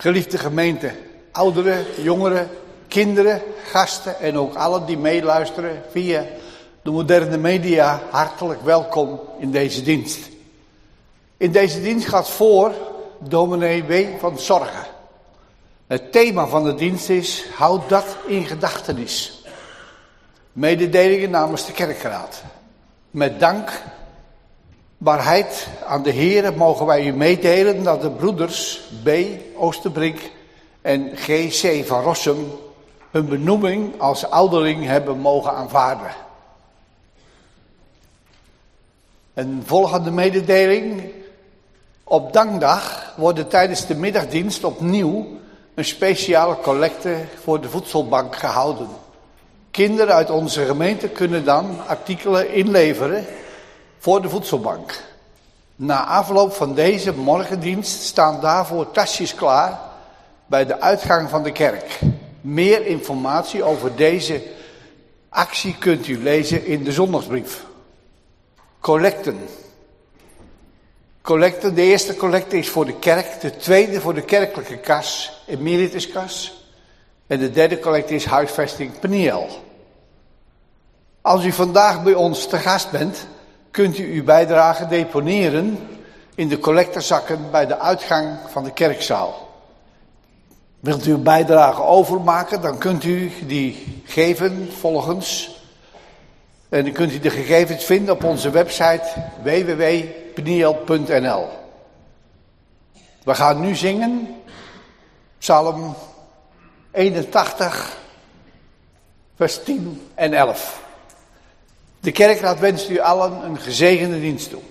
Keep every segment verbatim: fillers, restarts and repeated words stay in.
Geliefde gemeente, ouderen, jongeren, kinderen, gasten en ook allen die meeluisteren via de moderne media, hartelijk welkom in deze dienst. In deze dienst gaat voor dominee W. van Zorgen. Het thema van de dienst is, houd dat in gedachtenis. Mededelingen namens de kerkraad. Met dankbaarheid aan de Heer mogen wij u meedelen dat de broeders B. Oosterbrink en G C van Rossum hun benoeming als ouderling hebben mogen aanvaarden. Een volgende mededeling. Op Dankdag wordt tijdens de middagdienst opnieuw een speciale collecte voor de voedselbank gehouden. Kinderen uit onze gemeente kunnen dan artikelen inleveren voor de voedselbank. Na afloop van deze morgendienst staan daarvoor tasjes klaar bij de uitgang van de kerk. Meer informatie over deze actie kunt u lezen in de zondagsbrief. Collecten. Collecten, de eerste collecte is voor de kerk, de tweede voor de kerkelijke kas, emerituskas. En de derde collecte is huisvesting Peniel. Als u vandaag bij ons te gast bent, kunt u uw bijdrage deponeren in de collectezakken bij de uitgang van de kerkzaal. Wilt u uw bijdrage overmaken, dan kunt u die geven volgens. En dan kunt u de gegevens vinden op onze website w w w punt peniel punt n l. We gaan nu zingen Psalm eenentachtig, vers tien en elf. De kerkraad wenst u allen een gezegende dienst toe.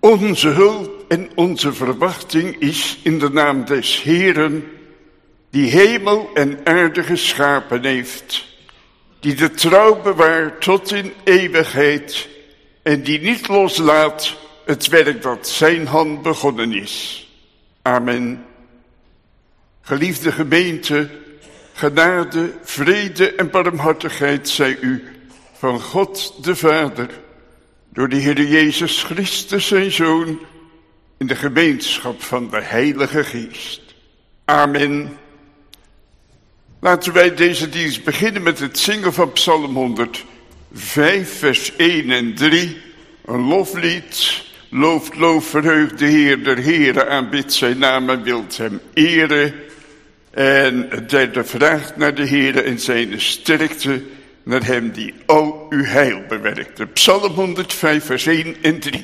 Onze hulp en onze verwachting is in de naam des Heeren, die hemel en aarde geschapen heeft, die de trouw bewaart tot in eeuwigheid en die niet loslaat het werk dat zijn hand begonnen is. Amen. Geliefde gemeente, genade, vrede en barmhartigheid zij u van God de Vader, door de Heer Jezus Christus zijn Zoon, in de gemeenschap van de Heilige Geest. Amen. Laten wij deze dienst beginnen met het zingen van Psalm honderdvijf, vers één en drie. Een loflied. Looft, loof, verheugt de Heer der Heren, aanbidt zijn naam en wilt hem eren. En het derde vraagt naar de Heer en zijn sterkte, naar hem die al uw heil bewerkte. Psalm honderdvijf, vers één en drie.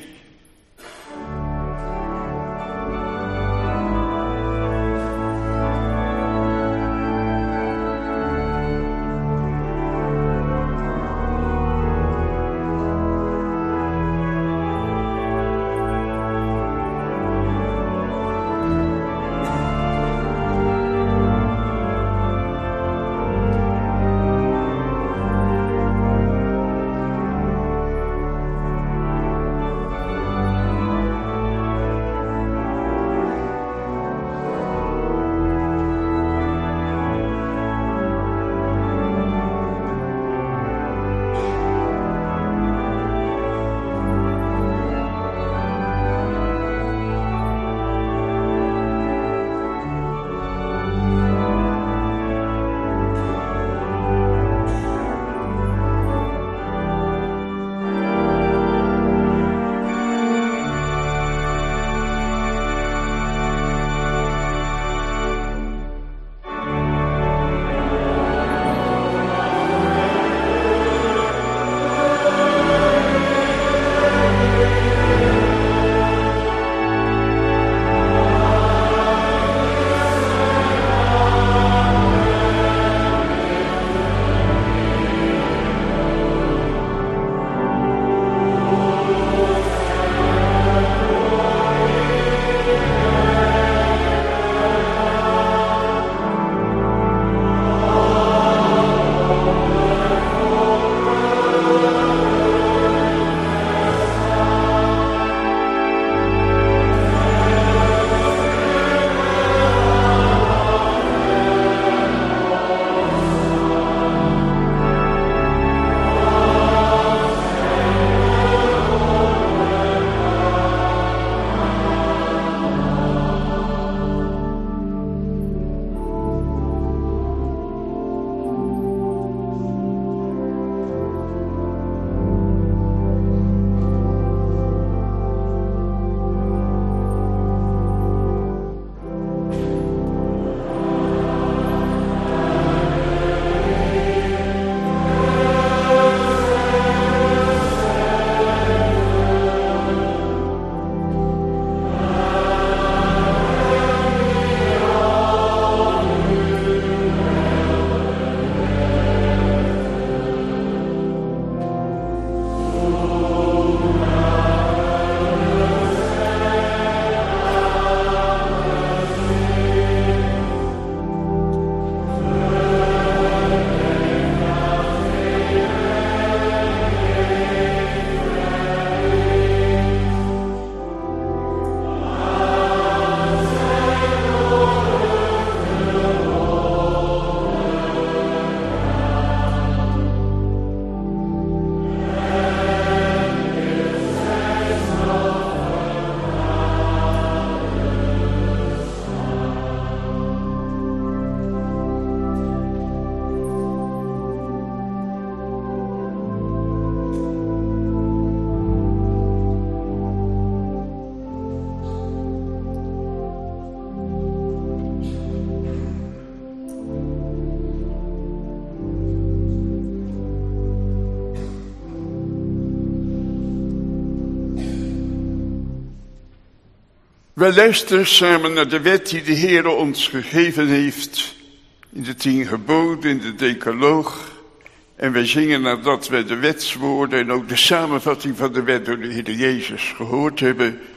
Wij luisteren samen naar de wet die de Heer ons gegeven heeft, in de tien geboden, in de decaloog. En wij zingen nadat wij de wetswoorden en ook de samenvatting van de wet door de Heer Jezus gehoord hebben,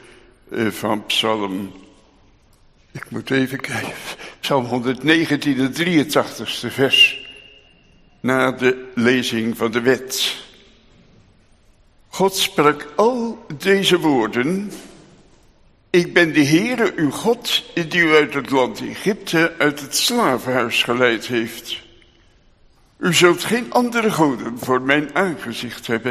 uh, van Psalm, ik moet even kijken, Psalm honderdnegentien, het drieëntachtigste vers, na de lezing van de wet. God sprak al deze woorden: ik ben de Heere uw God, die u uit het land Egypte, uit het slavenhuis geleid heeft. U zult geen andere goden voor mijn aangezicht hebben.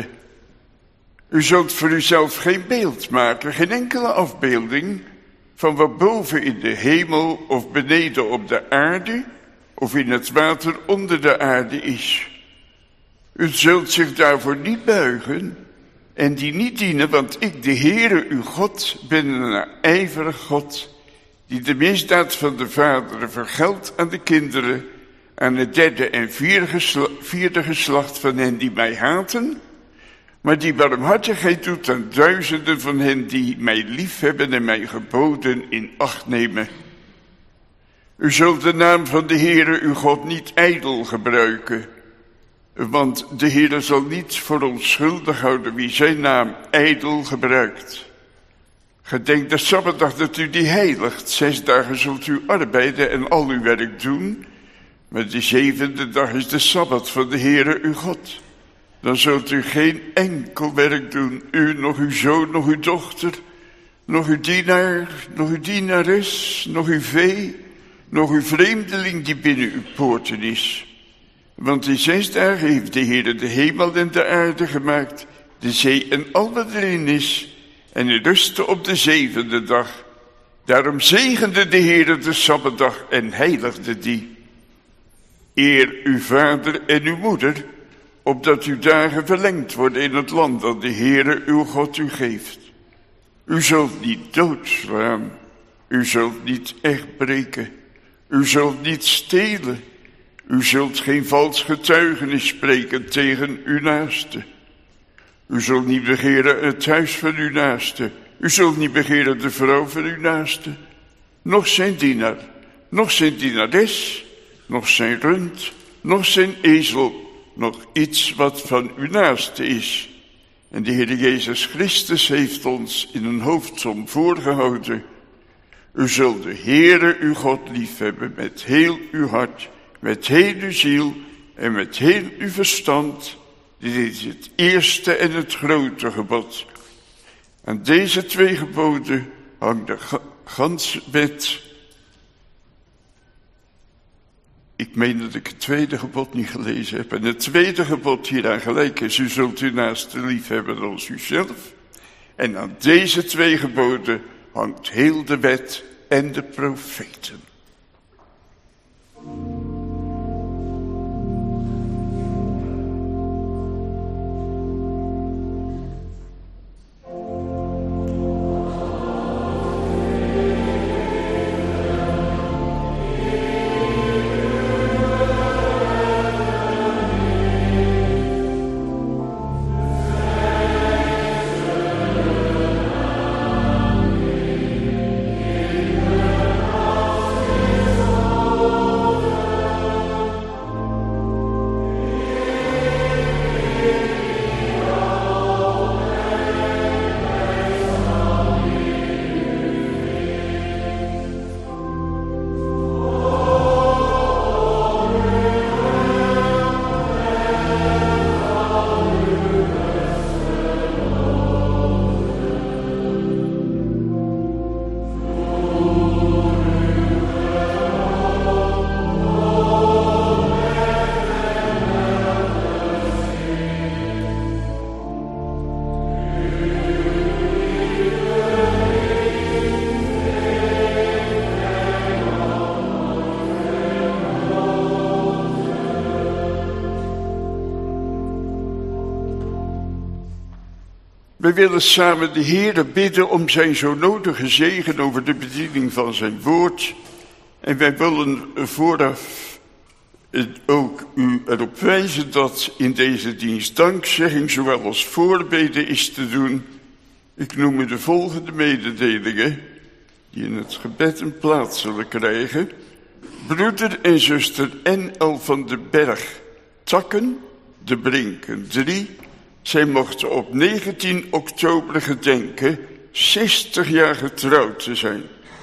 U zult voor uzelf geen beeld maken, geen enkele afbeelding van wat boven in de hemel of beneden op de aarde of in het water onder de aarde is. U zult zich daarvoor niet buigen en die niet dienen, want ik, de Heere uw God, ben een ijverig God, die de misdaad van de vaderen vergeldt aan de kinderen, aan het derde en vierde geslacht, vierde geslacht van hen die mij haten, maar die barmhartigheid doet aan duizenden van hen die mij liefhebben en mijn geboden in acht nemen. U zult de naam van de Heere uw God niet ijdel gebruiken, want de Heere zal niet voor onschuldig houden wie zijn naam ijdel gebruikt. Gedenk de Sabbatdag dat u die heiligt. Zes dagen zult u arbeiden en al uw werk doen, maar de zevende dag is de Sabbat van de Heere uw God. Dan zult u geen enkel werk doen, u, nog uw zoon, nog uw dochter, nog uw dienaar, nog uw dienares, nog uw vee, nog uw vreemdeling die binnen uw poorten is. Want in zes dagen heeft de Heere de hemel en de aarde gemaakt, de zee en al wat erin is, en hij rustte op de zevende dag. Daarom zegende de Heere de Sabbatdag en heiligde die. Eer uw vader en uw moeder, opdat uw dagen verlengd worden in het land dat de Heere uw God u geeft. U zult niet doodslaan, u zult niet echt breken, u zult niet stelen, u zult geen vals getuigenis spreken tegen uw naaste. U zult niet begeren het huis van uw naaste, u zult niet begeren de vrouw van uw naaste, noch zijn dienaar, noch zijn dienares, noch zijn rund, noch zijn ezel, nog iets wat van uw naaste is. En de Heer Jezus Christus heeft ons in een hoofdsom voorgehouden. U zult de Heere uw God liefhebben met heel uw hart, met heel uw ziel en met heel uw verstand. Dit is het eerste en het grote gebod. Aan deze twee geboden hangt de ganse wet. Ik meen dat ik het tweede gebod niet gelezen heb. En het tweede gebod hieraan gelijk is: u zult uw naaste lief hebben als uzelf. En aan deze twee geboden hangt heel de wet en de profeten. We willen samen de Heere bidden om zijn zo nodige zegen over de bediening van zijn woord. En wij willen vooraf ook u erop wijzen dat in deze dienst dankzegging zowel als voorbeden is te doen. Ik noem u de volgende mededelingen die in het gebed een plaats zullen krijgen. Broeder en zuster N L van den Berg, Takken, de Brinken drie. Zij mochten op negentien oktober gedenken zestig jaar getrouwd te zijn.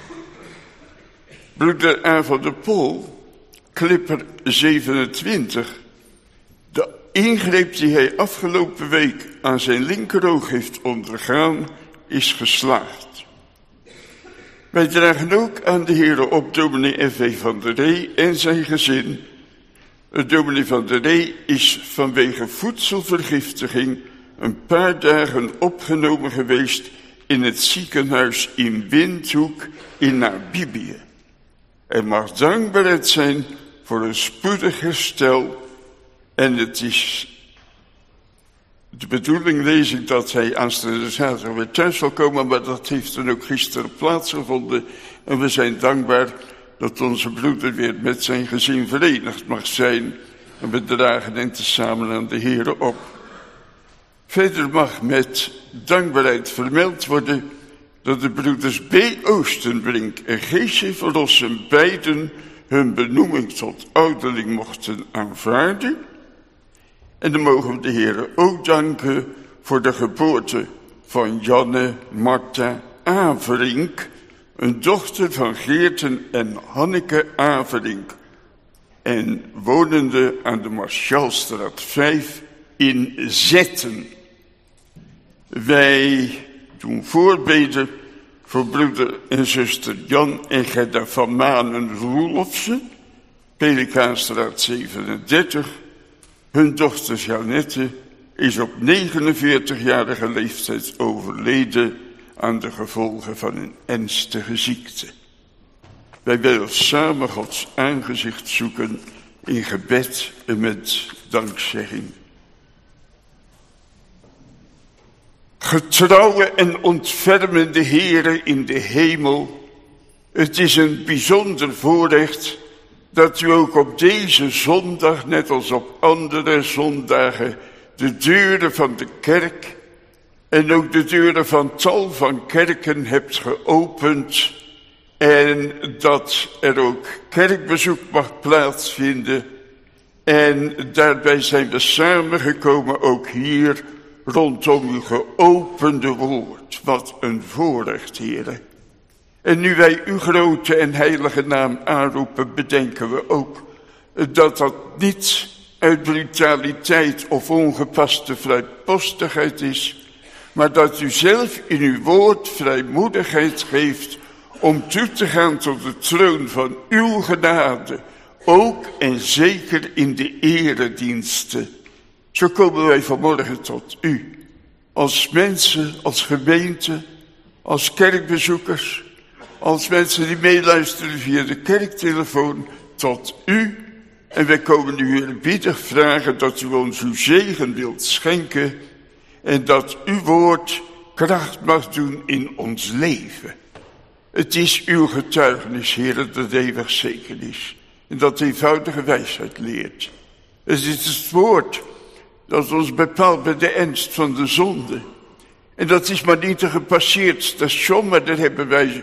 Broeder A. van der Pol, Clipper zevenentwintig, de ingreep die hij afgelopen week aan zijn linkeroog heeft ondergaan, is geslaagd. Wij dragen ook aan de heren op dominee F V van der Ree en zijn gezin. De dominee van der Ree is vanwege voedselvergiftiging een paar dagen opgenomen geweest in het ziekenhuis in Windhoek in Namibië. Hij mag dankbaar zijn voor een spoedig herstel. En het is de bedoeling, lees ik, dat hij aanstaande zaterdag weer thuis zal komen, maar dat heeft dan ook gisteren plaatsgevonden. En we zijn dankbaar dat onze broeder weer met zijn gezin verenigd mag zijn. En we dragen hen tezamen aan de Heere op. Verder mag met dankbaarheid vermeld worden dat de broeders B. Oostenbrink en G C Verlossen beiden hun benoeming tot ouderling mochten aanvaarden. En dan mogen we de Heere ook danken voor de geboorte van Janne Marta Averink, een dochter van Geerten en Hanneke Averink, en wonende aan de Marchalstraat vijf in Zetten. Wij doen voorbeden voor broeder en zuster Jan en Gerda van Manen Roelofsen, Pelikaanstraat zevenendertig. Hun dochter Jeannette is op negenenveertigjarige leeftijd overleden aan de gevolgen van een ernstige ziekte. Wij willen samen Gods aangezicht zoeken in gebed en met dankzegging. Getrouwe en ontfermende Heere in de hemel, het is een bijzonder voorrecht dat u ook op deze zondag, net als op andere zondagen, de deuren van de kerk en ook de deuren van tal van kerken hebt geopend en dat er ook kerkbezoek mag plaatsvinden. En daarbij zijn we samengekomen ook hier rondom uw geopende woord. Wat een voorrecht, Heere. En nu wij uw grote en heilige naam aanroepen, bedenken we ook dat dat niet uit brutaliteit of ongepaste vrijpostigheid is, maar dat u zelf in uw woord vrijmoedigheid geeft om toe te gaan tot de troon van uw genade, ook en zeker in de erediensten. Zo komen wij vanmorgen tot u, als mensen, als gemeente, als kerkbezoekers, als mensen die meeluisteren via de kerktelefoon, tot u. En wij komen u eerbiedig vragen dat u ons uw zegen wilt schenken en dat uw woord kracht mag doen in ons leven. Het is uw getuigenis, Heer, dat eeuwig zeker is en dat eenvoudige wijsheid leert. Het is het woord dat ons bepaalt bij de ernst van de zonde. En dat is maar niet een gepasseerd station, maar daar hebben wij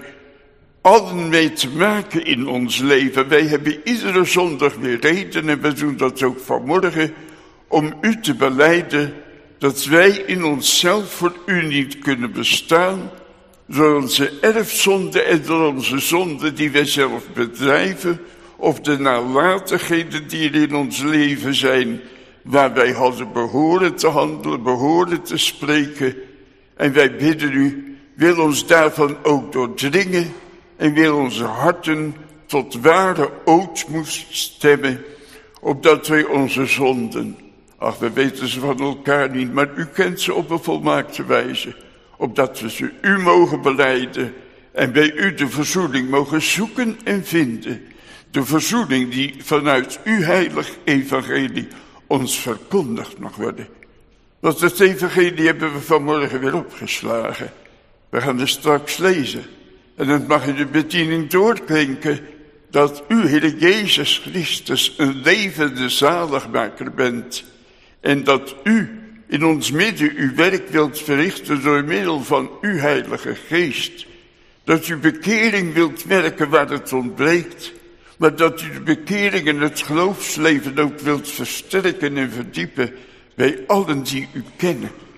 allen mee te maken in ons leven. Wij hebben iedere zondag weer reden, en we doen dat ook vanmorgen, om u te belijden dat wij in onszelf voor u niet kunnen bestaan, door onze erfzonde en door onze zonde die wij zelf bedrijven, of de nalatigheden die er in ons leven zijn, waar wij hadden behoren te handelen, behoren te spreken. En wij bidden u, wil ons daarvan ook doordringen en wil onze harten tot ware ootmoed stemmen, opdat wij onze zonden, ach, we weten ze van elkaar niet, maar u kent ze op een volmaakte wijze, opdat we ze u mogen belijden en bij u de verzoening mogen zoeken en vinden. De verzoening die vanuit uw heilig evangelie ons verkondigd mag worden. Want het evangelie hebben we vanmorgen weer opgeslagen. We gaan er straks lezen. En het mag in de bediening doorklinken dat u, Heer Jezus Christus, een levende zaligmaker bent. En dat u in ons midden uw werk wilt verrichten door middel van uw heilige geest. Dat u bekering wilt werken waar het ontbreekt. Maar dat u de bekering en het geloofsleven ook wilt versterken en verdiepen bij allen die u kennen.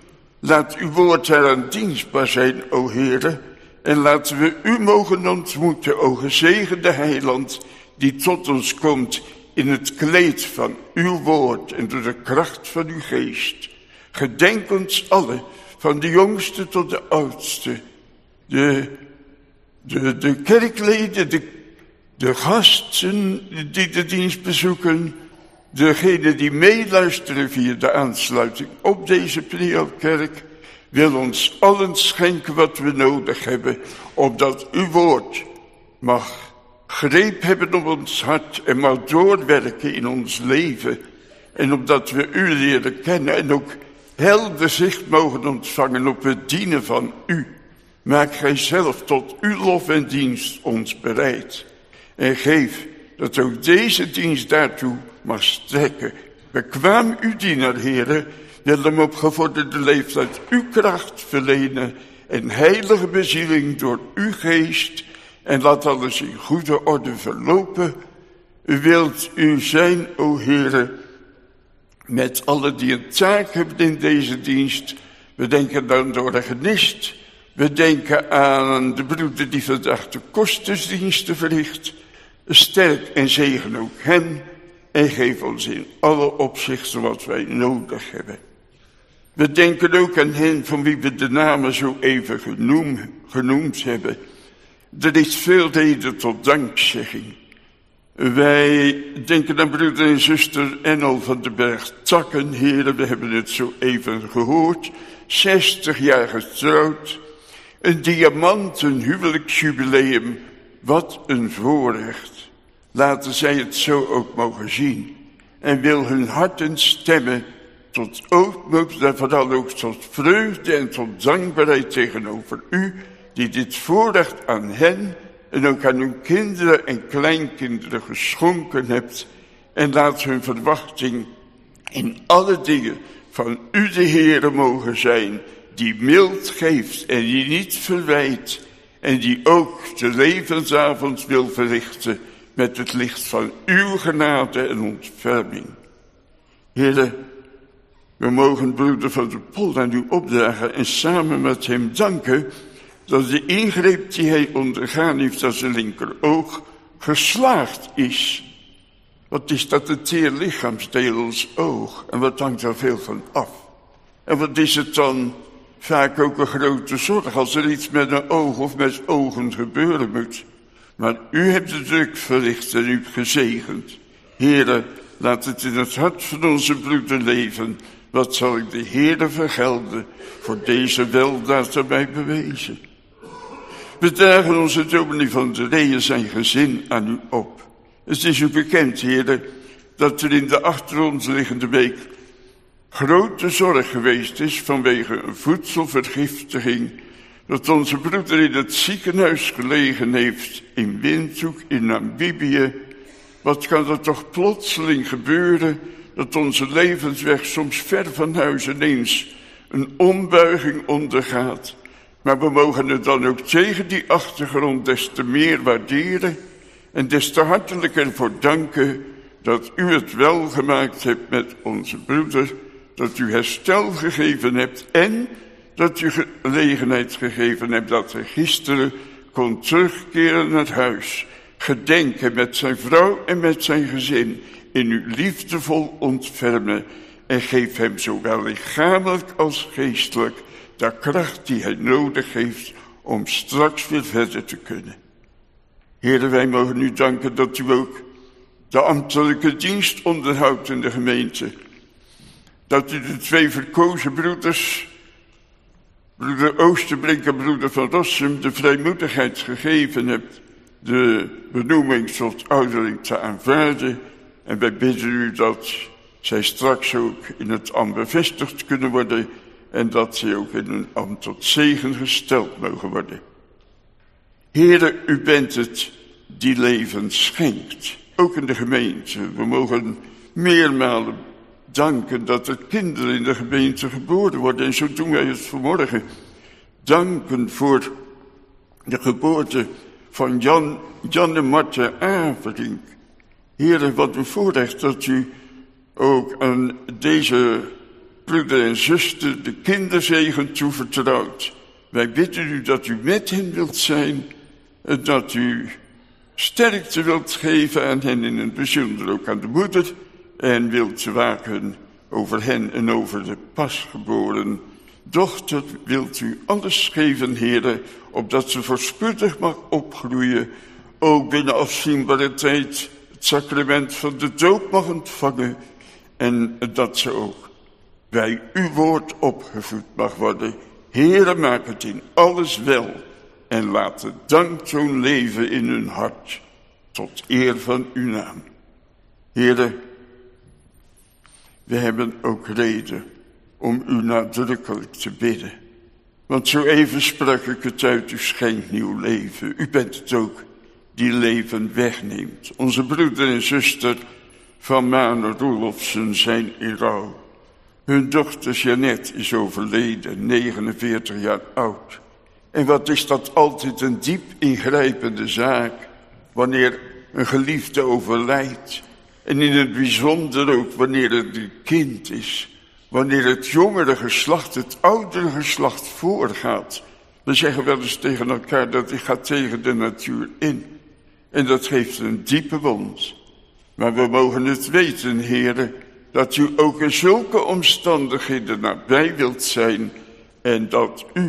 Laat uw woord daaraan dienstbaar zijn, o Heere. En laten we u mogen ontmoeten, o gezegende heiland, die tot ons komt in het kleed van uw woord en door de kracht van uw geest. Gedenk ons allen, van de jongste tot de oudste, de, de, de kerkleden, de, de gasten die de dienst bezoeken, degenen die meeluisteren via de aansluiting op deze Penielkerk, wil ons allen schenken wat we nodig hebben, opdat uw woord mag greep hebben op ons hart en mag doorwerken in ons leven. En opdat we u leren kennen en ook helder zicht mogen ontvangen op het dienen van u. Maak gij zelf tot uw lof en dienst ons bereid. En geef dat ook deze dienst daartoe mag strekken. Bekwaam uw dienaar, Heere, wil hem op gevorderde leeftijd uw kracht verlenen en heilige bezieling door uw geest. En laat alles in goede orde verlopen. U wilt u zijn, o Heere, met allen die een taak hebben in deze dienst. We denken dan door de genist. We denken aan de broeder die vandaag de kostersdiensten verricht. Sterk en zegen ook hen. En geef ons in alle opzichten wat wij nodig hebben. We denken ook aan hen van wie we de namen zo even genoemd, genoemd hebben. Er is veel reden tot dankzegging. Wij denken aan broeder en zuster Ennel van de Berg Takken. Heren, we hebben het zo even gehoord. zestig jaar getrouwd. Een diamanten huwelijksjubileum. Wat een voorrecht. Laten zij het zo ook mogen zien. En wil hun harten stemmen tot ootmoed en vooral ook tot vreugde en tot dankbaarheid tegenover u, die dit voorrecht aan hen en ook aan hun kinderen en kleinkinderen geschonken hebt. En laat hun verwachting in alle dingen van u de Heere mogen zijn, die mild geeft en die niet verwijt en die ook de levensavond wil verrichten met het licht van uw genade en ontferming. Heere, we mogen broeder van der Pol aan u opdragen en samen met hem danken dat de ingreep die hij ondergaan heeft aan zijn linkeroog geslaagd is. Wat is dat een teer lichaamsdeel, ons oog? En wat hangt daar veel van af? En wat is het dan vaak ook een grote zorg als er iets met een oog of met ogen gebeuren moet? Maar u hebt de druk verricht en u hebt gezegend. Heere, laat het in het hart van onze broeder leven. Wat zal ik de Heere vergelden voor deze weldaad erbij bewezen? We dragen onze dominee van der Reeën zijn gezin aan u op. Het is u bekend, Heere, dat er in de achter ons liggende week grote zorg geweest is vanwege een voedselvergiftiging, dat onze broeder in het ziekenhuis gelegen heeft in Windhoek in Namibië. Wat kan er toch plotseling gebeuren dat onze levensweg soms ver van huis ineens een ombuiging ondergaat. Maar we mogen het dan ook tegen die achtergrond des te meer waarderen en des te hartelijker voor danken dat u het wel gemaakt hebt met onze broeder, dat u herstel gegeven hebt en dat u gelegenheid gegeven hebt dat hij gisteren kon terugkeren naar huis, gedenken met zijn vrouw en met zijn gezin, in uw liefdevol ontfermen en geef hem zowel lichamelijk als geestelijk de kracht die hij nodig heeft om straks weer verder te kunnen. Heere, wij mogen u danken dat u ook de ambtelijke dienst onderhoudt in de gemeente. Dat u de twee verkozen broeders, broeder Oosterbrink en broeder van Rossum, de vrijmoedigheid gegeven hebt de benoeming tot ouderling te aanvaarden. En wij bidden u dat zij straks ook in het ambt bevestigd kunnen worden en dat zij ook in hun ambt tot zegen gesteld mogen worden. Heere, u bent het die leven schenkt, ook in de gemeente. We mogen meermalen danken dat er kinderen in de gemeente geboren worden. En zo doen wij het vanmorgen. Danken voor de geboorte van Jan, Jan en Marta Averink. Heere, wat een voorrecht dat u ook aan deze broeder en zuster de kinderzegen toevertrouwt. Wij bidden u dat u met hen wilt zijn, en dat u sterkte wilt geven aan hen, in het bijzonder ook aan de moeder, en wilt waken over hen en over de pasgeboren dochter. Wilt u alles geven, Heere, opdat ze voorspoedig mag opgroeien, ook binnen afzienbare tijd het sacrament van de doop mag ontvangen, en dat ze ook bij uw woord opgevoed mag worden. Heere, maak het in alles wel en laat de danktoon leven in hun hart, tot eer van uw naam. Heere, we hebben ook reden om u nadrukkelijk te bidden. Want zo even sprak ik het uit, u schenkt nieuw leven. U bent het ook die leven wegneemt. Onze broeder en zuster van Mane Roelofsen zijn in rouw. Hun dochter Jeannette is overleden, negenenveertig jaar oud. En wat is dat altijd een diep ingrijpende zaak, wanneer een geliefde overlijdt. En in het bijzonder ook wanneer het een kind is. Wanneer het jongere geslacht het oudere geslacht voorgaat. We zeggen wel eens tegen elkaar dat die gaat tegen de natuur in. En dat geeft een diepe wond. Maar we mogen het weten, Heere, dat u ook in zulke omstandigheden nabij wilt zijn. En dat u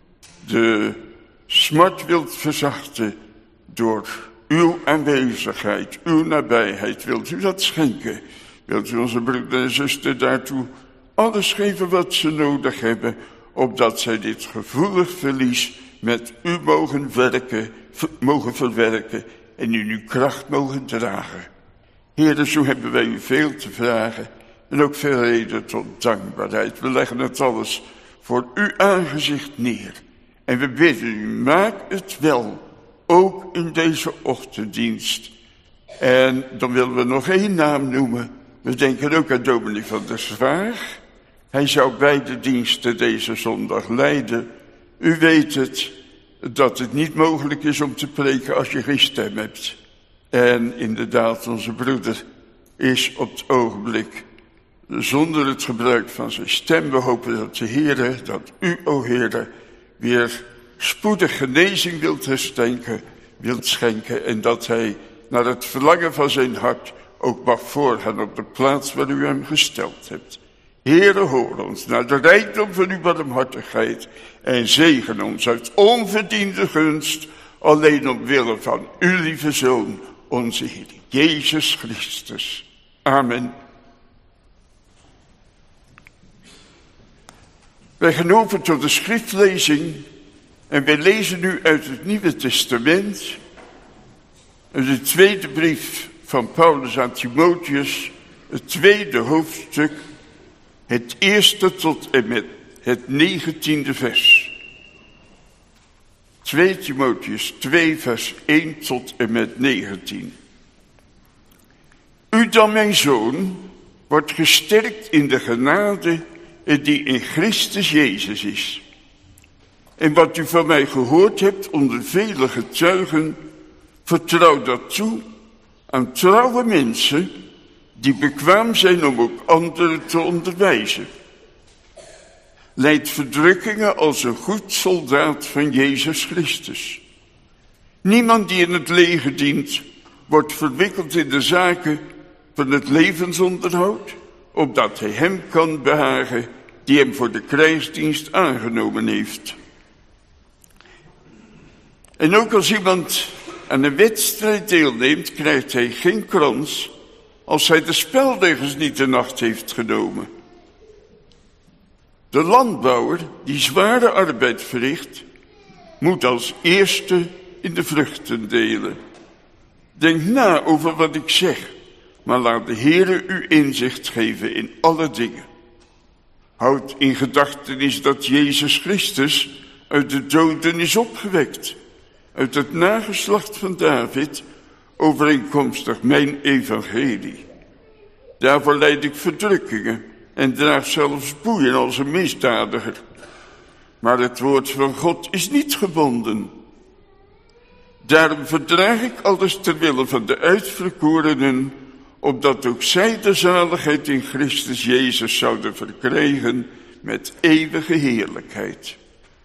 de smart wilt verzachten door uw aanwezigheid, uw nabijheid. Wilt u dat schenken? Wilt u onze broeder en zuster daartoe alles geven wat ze nodig hebben, opdat zij dit gevoelig verlies met u mogen werken, mogen verwerken en in uw kracht mogen dragen. Heere, zo hebben wij u veel te vragen en ook veel reden tot dankbaarheid. We leggen het alles voor uw aangezicht neer. En we bidden u, maak het wel, ook in deze ochtenddienst. En dan willen we nog één naam noemen. We denken ook aan dominee van der Zwaag. Hij zou beide diensten deze zondag leiden. U weet het, dat het niet mogelijk is om te preken als je geen stem hebt. En inderdaad, onze broeder is op het ogenblik zonder het gebruik van zijn stem. We hopen dat de Heere, dat u, o Heere, weer spoedig genezing wilt herstellen, wilt schenken. En dat hij naar het verlangen van zijn hart ook mag voorgaan op de plaats waar u hem gesteld hebt. Heere, hoor ons naar de rijkdom van uw barmhartigheid en zegen ons uit onverdiende gunst, alleen omwille van uw lieve Zoon, onze Heer Jezus Christus. Amen. Wij gaan over tot de schriftlezing en wij lezen nu uit het Nieuwe Testament, de tweede brief van Paulus aan Timotheus, het tweede hoofdstuk, het eerste tot en met het negentiende vers. twee Timotheus twee vers één tot en met negentien. U dan, mijn zoon, wordt gesterkt in de genade die in Christus Jezus is. En wat u van mij gehoord hebt onder vele getuigen, vertrouw dat toe aan trouwe mensen die bekwaam zijn om ook anderen te onderwijzen. Leidt verdrukkingen als een goed soldaat van Jezus Christus. Niemand die in het leger dient, wordt verwikkeld in de zaken van het levensonderhoud, opdat hij hem kan behagen die hem voor de krijgsdienst aangenomen heeft. En ook als iemand aan een wedstrijd deelneemt, krijgt hij geen krans als hij de spelregels niet in acht heeft genomen. De landbouwer die zware arbeid verricht, moet als eerste in de vruchten delen. Denk na over wat ik zeg, maar laat de Heere u inzicht geven in alle dingen. Houd in gedachtenis dat Jezus Christus uit de doden is opgewekt, uit het nageslacht van David, overeenkomstig mijn evangelie. Daarvoor lijd ik verdrukkingen en draag zelfs boeien als een misdadiger. Maar het woord van God is niet gebonden. Daarom verdraag ik alles ter wille van de uitverkorenen, opdat ook zij de zaligheid in Christus Jezus zouden verkrijgen met eeuwige heerlijkheid.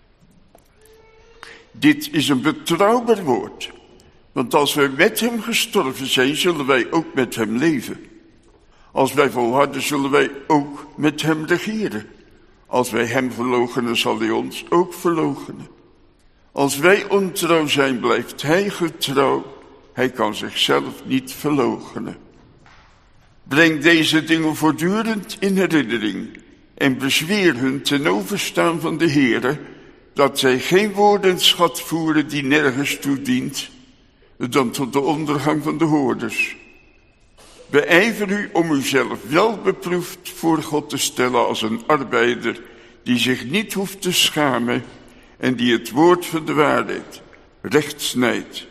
Dit is een betrouwbaar woord, want als wij met hem gestorven zijn, zullen wij ook met hem leven. Als wij volharden, zullen wij ook met hem regeren. Als wij hem verloochenen, zal hij ons ook verloochenen. Als wij ontrouw zijn, blijft hij getrouw. Hij kan zichzelf niet verloochenen. Breng deze dingen voortdurend in herinnering en bezweer hun ten overstaan van de Heere, dat zij geen woordenschat voeren die nergens toe dient, dan tot de ondergang van de hoorders. Beijver u om uzelf wel beproefd voor God te stellen als een arbeider die zich niet hoeft te schamen en die het woord van de waarheid recht snijdt.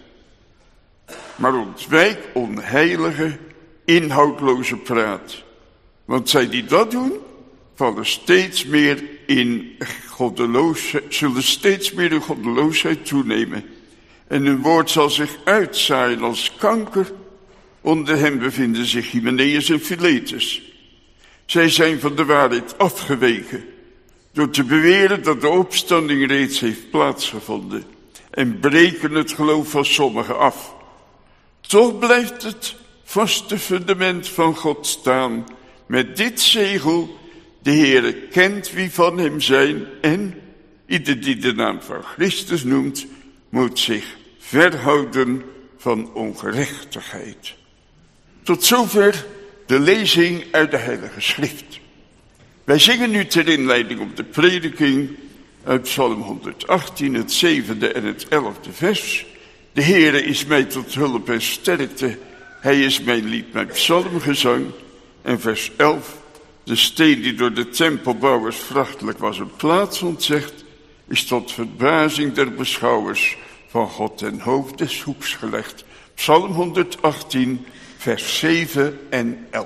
Maar ontwijk onheilige, inhoudloze praat, want zij die dat doen, vallen steeds meer in goddeloosheid, zullen steeds meer in goddeloosheid toenemen. En hun woord zal zich uitzaaien als kanker. Onder hen bevinden zich Hymenaeus en Philetus. Zij zijn van de waarheid afgeweken door te beweren dat de opstanding reeds heeft plaatsgevonden en breken het geloof van sommigen af. Toch blijft het vaste fundament van God staan met dit zegel: de Heere kent wie van hem zijn en ieder die de naam van Christus noemt, moet zich verhouden van ongerechtigheid. Tot zover de lezing uit de Heilige Schrift. Wij zingen nu ter inleiding op de prediking uit Psalm honderdachttien, het zevende en het elfde vers. De Heere is mij tot hulp en sterkte, hij is mijn lied, mijn psalmgezang. En vers elf, de steen die door de tempelbouwers vrachtelijk was een plaats ontzegd, is tot verbazing der beschouwers van God ten hoofd des hoeps gelegd. Psalm honderdachttien, vers zeven en elf.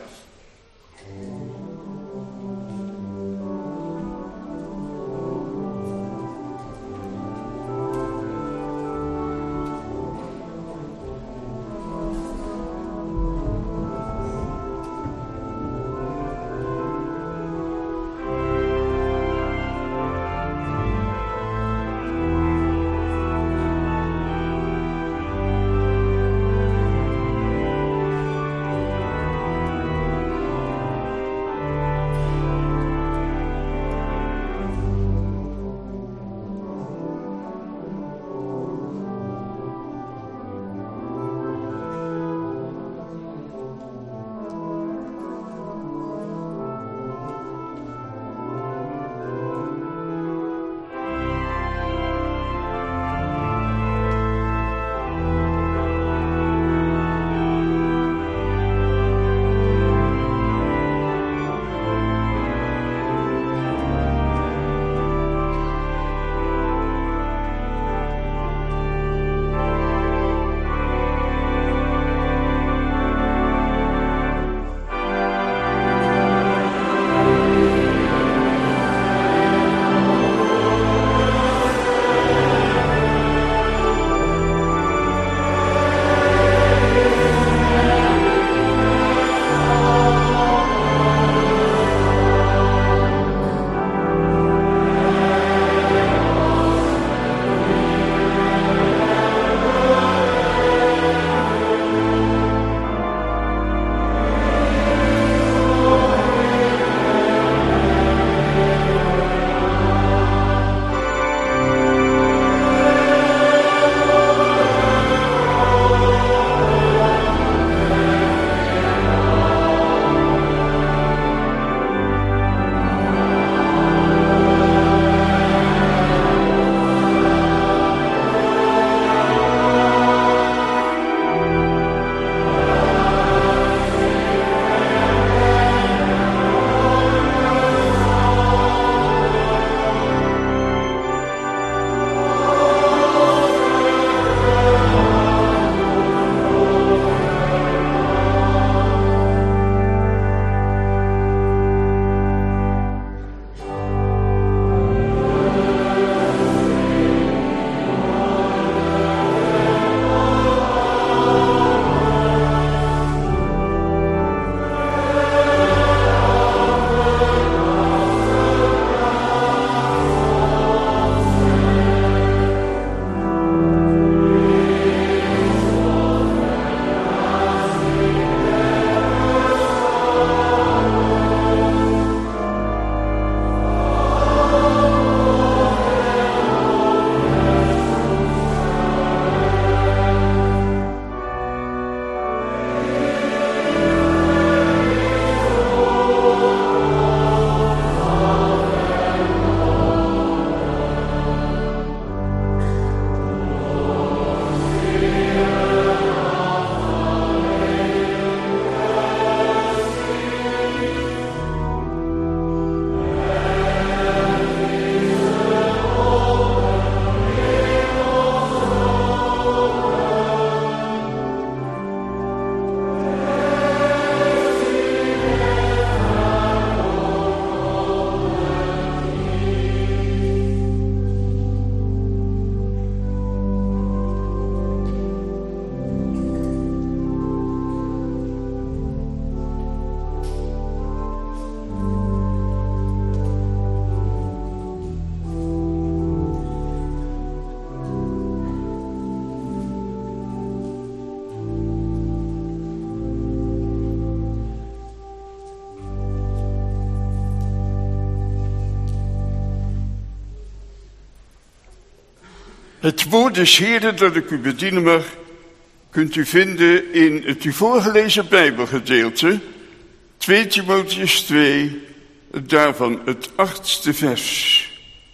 Het woord des Heren dat ik u bedienen mag, kunt u vinden in het u voorgelezen Bijbelgedeelte, twee Timotheüs twee, daarvan het achtste vers.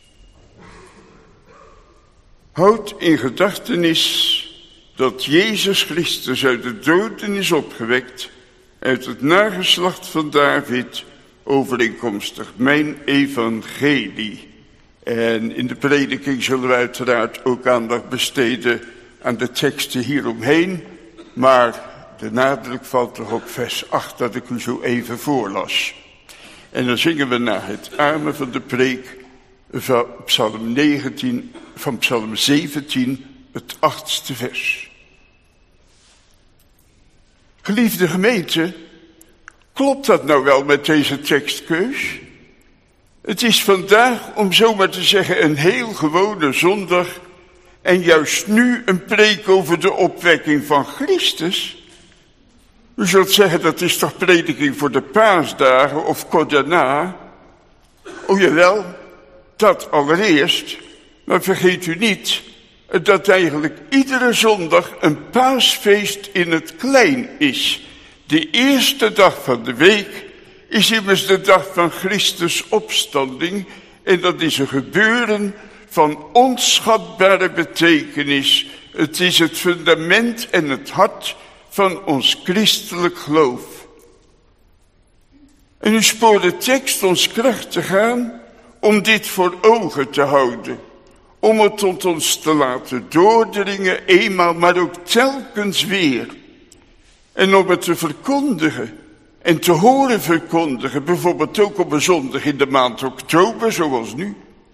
Houd in gedachtenis dat Jezus Christus uit de doden is opgewekt, uit het nageslacht van David, overeenkomstig mijn evangelie. En in de prediking zullen we uiteraard ook aandacht besteden aan de teksten hieromheen, maar de nadruk valt toch op vers acht dat ik u zo even voorlas. En dan zingen we na het amen van de preek van Psalm negentien, van Psalm zeventien, het achtste vers. Geliefde gemeente, klopt dat nou wel met deze tekstkeus? Het is vandaag, om zo maar te zeggen, een heel gewone zondag en juist nu een preek over de opwekking van Christus. U zult zeggen, dat is toch prediking voor de paasdagen of kort daarna? O jawel, dat allereerst, maar vergeet u niet dat eigenlijk iedere zondag een paasfeest in het klein is. De eerste dag van de week is immers de dag van Christus opstanding en dat is een gebeuren van onschatbare betekenis. Het is het fundament en het hart van ons christelijk geloof. En u spoort de tekst ons krachtig aan om dit voor ogen te houden, om het tot ons te laten doordringen, eenmaal, maar ook telkens weer. En om het te verkondigen en te horen verkondigen, bijvoorbeeld ook op een zondag in de maand oktober, zoals nu.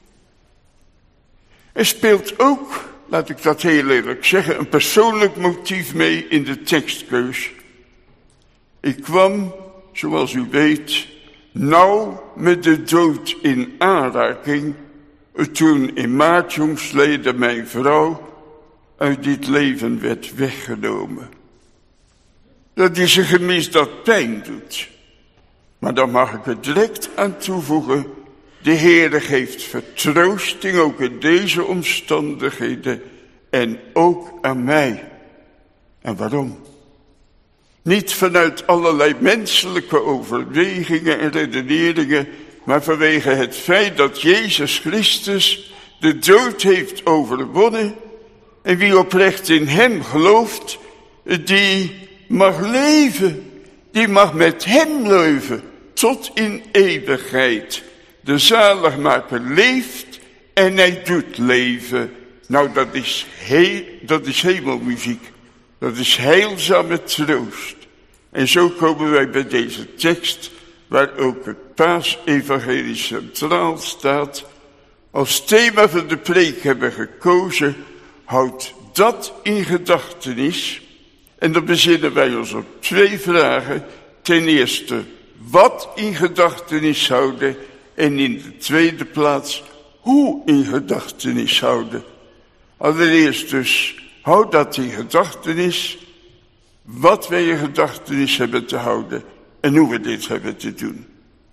Er speelt ook, laat ik dat heel eerlijk zeggen, een persoonlijk motief mee in de tekstkeus. Ik kwam, zoals u weet, nauw met de dood in aanraking, toen in maart jongstleden mijn vrouw uit dit leven werd weggenomen. Dat is een gemis dat pijn doet. Maar dan mag ik er direct aan toevoegen, de Heere geeft vertroosting ook in deze omstandigheden en ook aan mij. En waarom? Niet vanuit allerlei menselijke overwegingen en redeneringen, maar vanwege het feit dat Jezus Christus de dood heeft overwonnen. En wie oprecht in hem gelooft, die mag leven, die mag met hem leven tot in eeuwigheid. De zaligmaker leeft en hij doet leven. Nou, dat is, heel, dat is hemelmuziek. Dat is heilzame troost. En zo komen wij bij deze tekst, waar ook het paasevangelie centraal staat. Als thema van de preek hebben gekozen, houd dat in gedachtenis. En dan bezinnen wij ons op twee vragen. Ten eerste, wat in gedachtenis houden? En in de tweede plaats, hoe in gedachtenis houden? Allereerst dus, houd dat in gedachtenis, wat wij in gedachtenis hebben te houden en hoe we dit hebben te doen.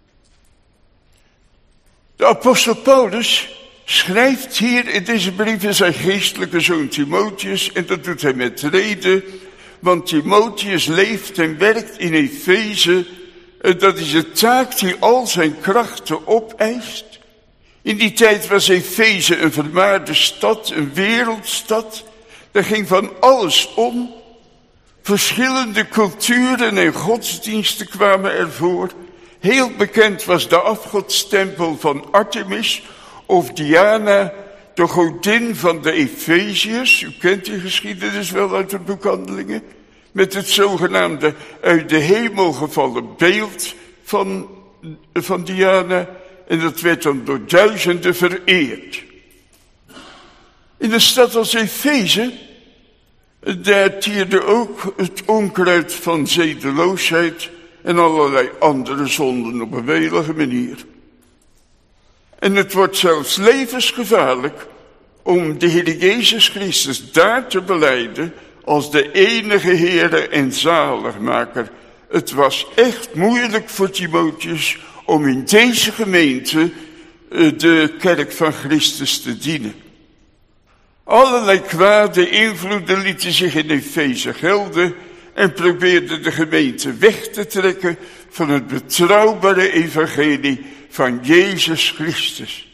De apostel Paulus schrijft hier in deze brief aan zijn geestelijke zoon Timotheus, en dat doet hij met reden, want Timotheus leeft en werkt in Efeze. Dat is een taak die al zijn krachten opeist. In die tijd was Efeze een vermaarde stad, een wereldstad. Daar ging van alles om. Verschillende culturen en godsdiensten kwamen ervoor. Heel bekend was de afgodstempel van Artemis of Diana, de godin van de Efeziërs. U kent die geschiedenis wel uit het boek Handelingen. Met het zogenaamde uit de hemel gevallen beeld van, van Diana. En dat werd dan door duizenden vereerd. In een stad als Efeze, daar tierde ook het onkruid van zedeloosheid en allerlei andere zonden op een welige manier. En het wordt zelfs levensgevaarlijk om de Heer Jezus Christus daar te belijden als de enige Heere en zaligmaker. Het was echt moeilijk voor Timotheus om in deze gemeente de kerk van Christus te dienen. Allerlei kwade invloeden lieten zich in Efeze gelden en probeerden de gemeente weg te trekken van het betrouwbare evangelie van Jezus Christus.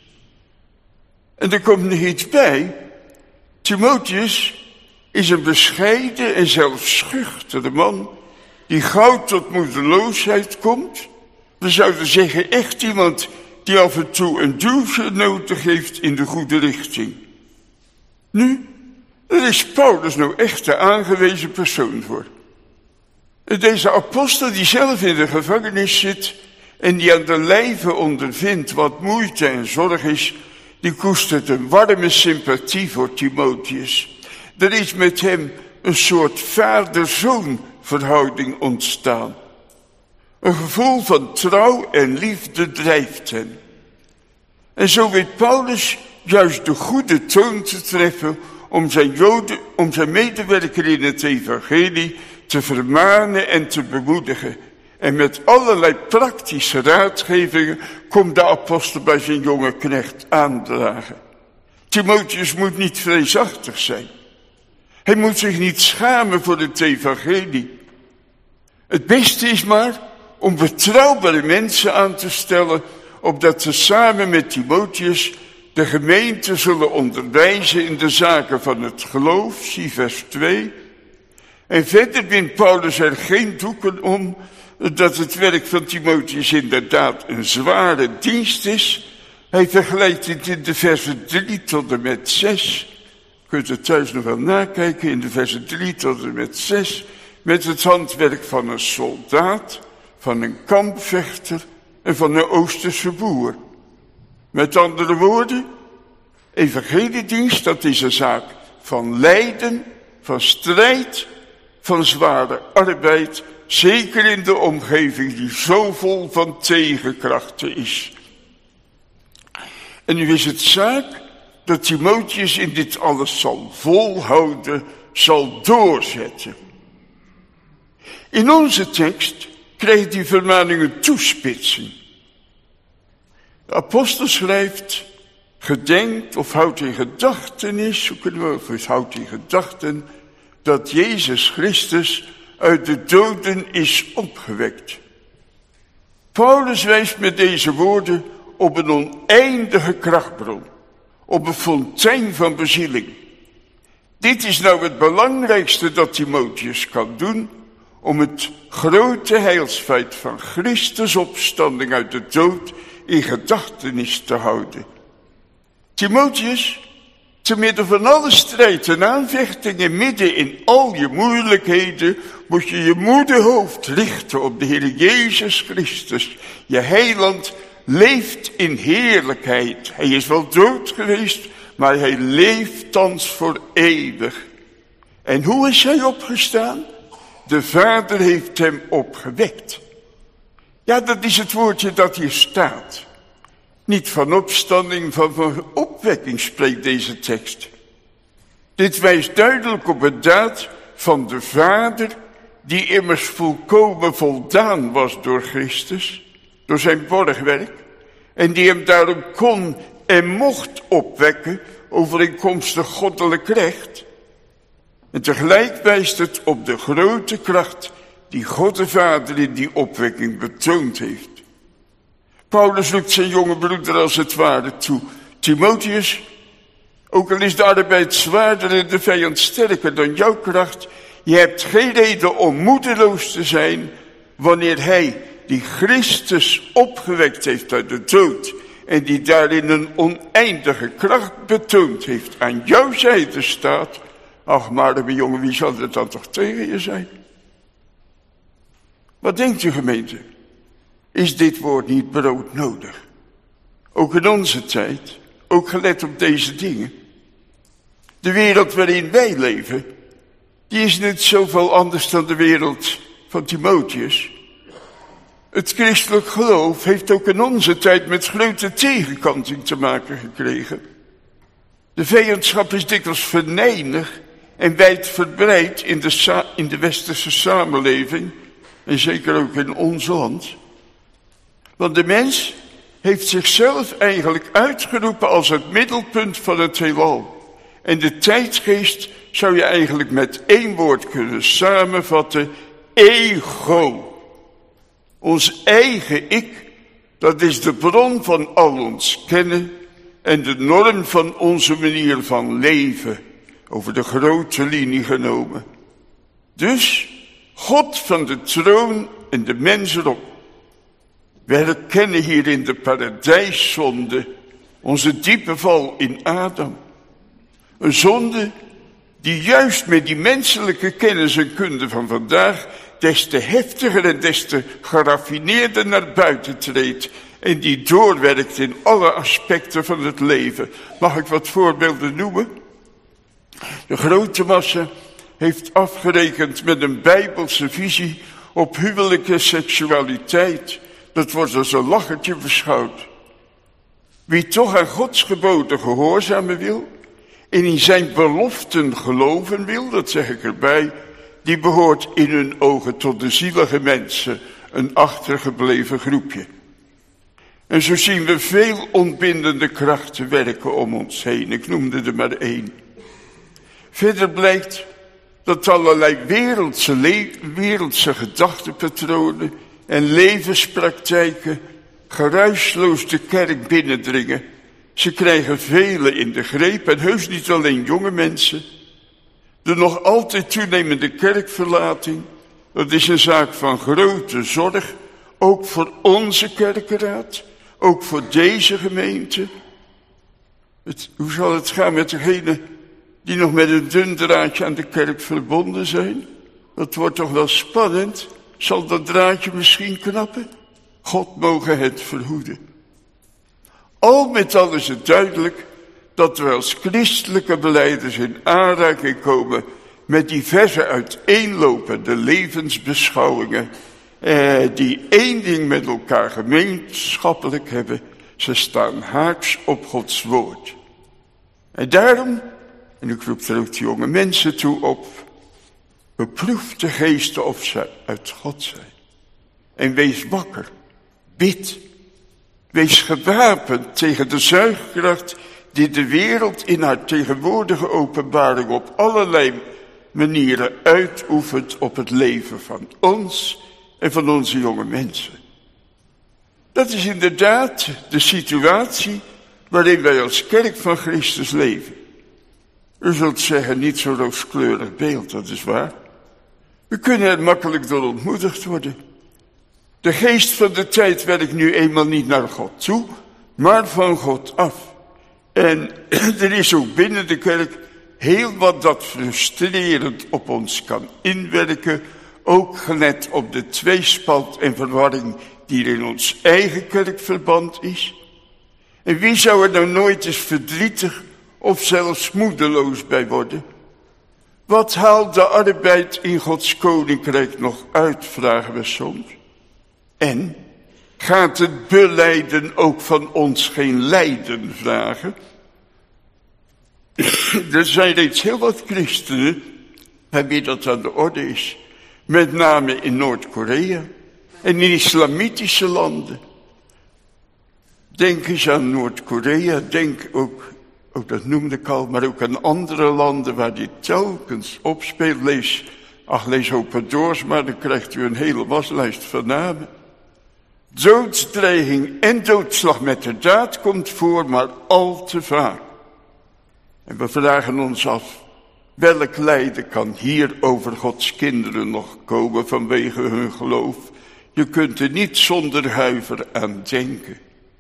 En er komt nog iets bij. Timotheus is een bescheiden en zelfs schuchtere man die gauw tot moedeloosheid komt. We zouden zeggen echt iemand die af en toe een duwtje nodig heeft in de goede richting. Nu, er is Paulus nou echt de aangewezen persoon voor. Deze apostel die zelf in de gevangenis zit en die aan de lijve ondervindt wat moeite en zorg is, die koestert een warme sympathie voor Timotheus. Er is met hem een soort vader-zoon verhouding ontstaan. Een gevoel van trouw en liefde drijft hen. En zo weet Paulus juist de goede toon te treffen om zijn, Joden, om zijn medewerker in het evangelie te vermanen en te bemoedigen. En met allerlei praktische raadgevingen komt de apostel bij zijn jonge knecht aandragen. Timotheus moet niet vreesachtig zijn. Hij moet zich niet schamen voor het evangelie. Het beste is maar om betrouwbare mensen aan te stellen, opdat ze samen met Timotheus de gemeente zullen onderwijzen in de zaken van het geloof, zie vers twee. En verder wint Paulus er geen doeken om dat het werk van Timotheus inderdaad een zware dienst is. Hij vergelijkt het in de versen drie tot en met zes. Je kunt het thuis nog wel nakijken in de versen drie tot en met zes. Met het handwerk van een soldaat, van een kampvechter en van een Oosterse boer. Met andere woorden, evangeliedienst, dat is een zaak van lijden, van strijd, van zware arbeid, zeker in de omgeving die zo vol van tegenkrachten is. En nu is het zaak dat Timotheus in dit alles zal volhouden, zal doorzetten. In onze tekst krijgt die vermaning een toespitsing. De apostel schrijft, gedenkt of houdt in gedachtenis, hoe kunnen we, of houdt in gedachten, dat Jezus Christus uit de doden is opgewekt. Paulus wijst met deze woorden op een oneindige krachtbron, op een fontein van bezieling. Dit is nou het belangrijkste dat Timotheus kan doen om het grote heilsfeit van Christus opstanding uit de dood in gedachtenis te houden. Timotheus, te midden van alle strijd en aanvechtingen, midden in al je moeilijkheden, moet je je moede hoofd richten op de Heer Jezus Christus. Je heiland leeft in heerlijkheid. Hij is wel dood geweest, maar hij leeft thans voor eeuwig. En hoe is hij opgestaan? De Vader heeft hem opgewekt. Ja, dat is het woordje dat hier staat. Niet van opstanding, van, van opwekking spreekt deze tekst. Dit wijst duidelijk op het daad van de Vader, die immers volkomen voldaan was door Christus, door zijn borgwerk, en die hem daarom kon en mocht opwekken overeenkomstig goddelijk recht. En tegelijk wijst het op de grote kracht die God de Vader in die opwekking betoond heeft. Paulus roept zijn jonge broeder als het ware toe. Timotheus, ook al is de arbeid zwaarder en de vijand sterker dan jouw kracht, je hebt geen reden om moedeloos te zijn wanneer hij, die Christus opgewekt heeft uit de dood en die daarin een oneindige kracht betoond heeft, aan jouw zijde staat. Ach, maar mijn jongen, wie zal er dan toch tegen je zijn? Wat denkt u, gemeente? Is dit woord niet broodnodig? Ook in onze tijd, ook gelet op deze dingen. De wereld waarin wij leven, die is niet zoveel anders dan de wereld van Timotheus. Het christelijk geloof heeft ook in onze tijd met grote tegenkanting te maken gekregen. De vijandschap is dikwijls venijnig en wijdverbreid in de, sa- in de westerse samenleving en zeker ook in ons land. Want de mens heeft zichzelf eigenlijk uitgeroepen als het middelpunt van het heelal. En de tijdgeest zou je eigenlijk met één woord kunnen samenvatten: ego. Ons eigen ik, dat is de bron van al ons kennen en de norm van onze manier van leven, over de grote linie genomen. Dus God van de troon en de mens erop. We herkennen hier in de paradijszonde onze diepe val in Adam. Een zonde die juist met die menselijke kennis en kunde van vandaag des te heftiger en des te geraffineerder naar buiten treedt en die doorwerkt in alle aspecten van het leven. Mag ik wat voorbeelden noemen? De grote massa heeft afgerekend met een bijbelse visie op huwelijke seksualiteit. Dat wordt als een lachertje beschouwd. Wie toch aan Gods geboden gehoorzamen wil en in zijn beloften geloven wil, dat zeg ik erbij, die behoort in hun ogen tot de zielige mensen, een achtergebleven groepje. En zo zien we veel ontbindende krachten werken om ons heen. Ik noemde er maar één. Verder blijkt dat allerlei wereldse, le- wereldse gedachtenpatronen en levenspraktijken geruisloos de kerk binnendringen. Ze krijgen velen in de greep en heus niet alleen jonge mensen. De nog altijd toenemende kerkverlating, dat is een zaak van grote zorg, ook voor onze kerkenraad, ook voor deze gemeente. Het, hoe zal het gaan met degenen die nog met een dun draadje aan de kerk verbonden zijn? Dat wordt toch wel spannend. Zal dat draadje misschien knappen? God moge het verhoeden. Al met al is het duidelijk dat we als christelijke belijders in aanraking komen met diverse uiteenlopende levensbeschouwingen, eh, die één ding met elkaar gemeenschappelijk hebben: ze staan haaks op Gods woord. En daarom, en ik roep er ook de jonge mensen toe op, beproef de geesten of ze uit God zijn. En wees wakker, bid, wees gewapend tegen de zuigkracht die de wereld in haar tegenwoordige openbaring op allerlei manieren uitoefent op het leven van ons en van onze jonge mensen. Dat is inderdaad de situatie waarin wij als kerk van Christus leven. U zult zeggen, niet zo'n rooskleurig beeld, dat is waar. We kunnen er makkelijk door ontmoedigd worden. De geest van de tijd werkt nu eenmaal niet naar God toe, maar van God af. En er is ook binnen de kerk heel wat dat frustrerend op ons kan inwerken, ook gelet op de tweespalt en verwarring die er in ons eigen kerkverband is. En wie zou er nou nooit eens verdrietig of zelfs moedeloos bij worden? Wat haalt de arbeid in Gods koninkrijk nog uit, vragen we soms. En gaat het belijden ook van ons geen lijden vragen? Er zijn reeds heel wat christenen, bij wie dat aan de orde is. Met name in Noord-Korea en in islamitische landen. Denk eens aan Noord-Korea, denk ook, ook dat noemde ik al, maar ook aan andere landen waar dit telkens opspeelt. Lees, ach lees Open Doors, maar dan krijgt u een hele waslijst van namen. Doodsdreiging en doodslag met de daad komt voor, maar al te vaak. En we vragen ons af, welk lijden kan hier over Gods kinderen nog komen vanwege hun geloof? Je kunt er niet zonder huiver aan denken.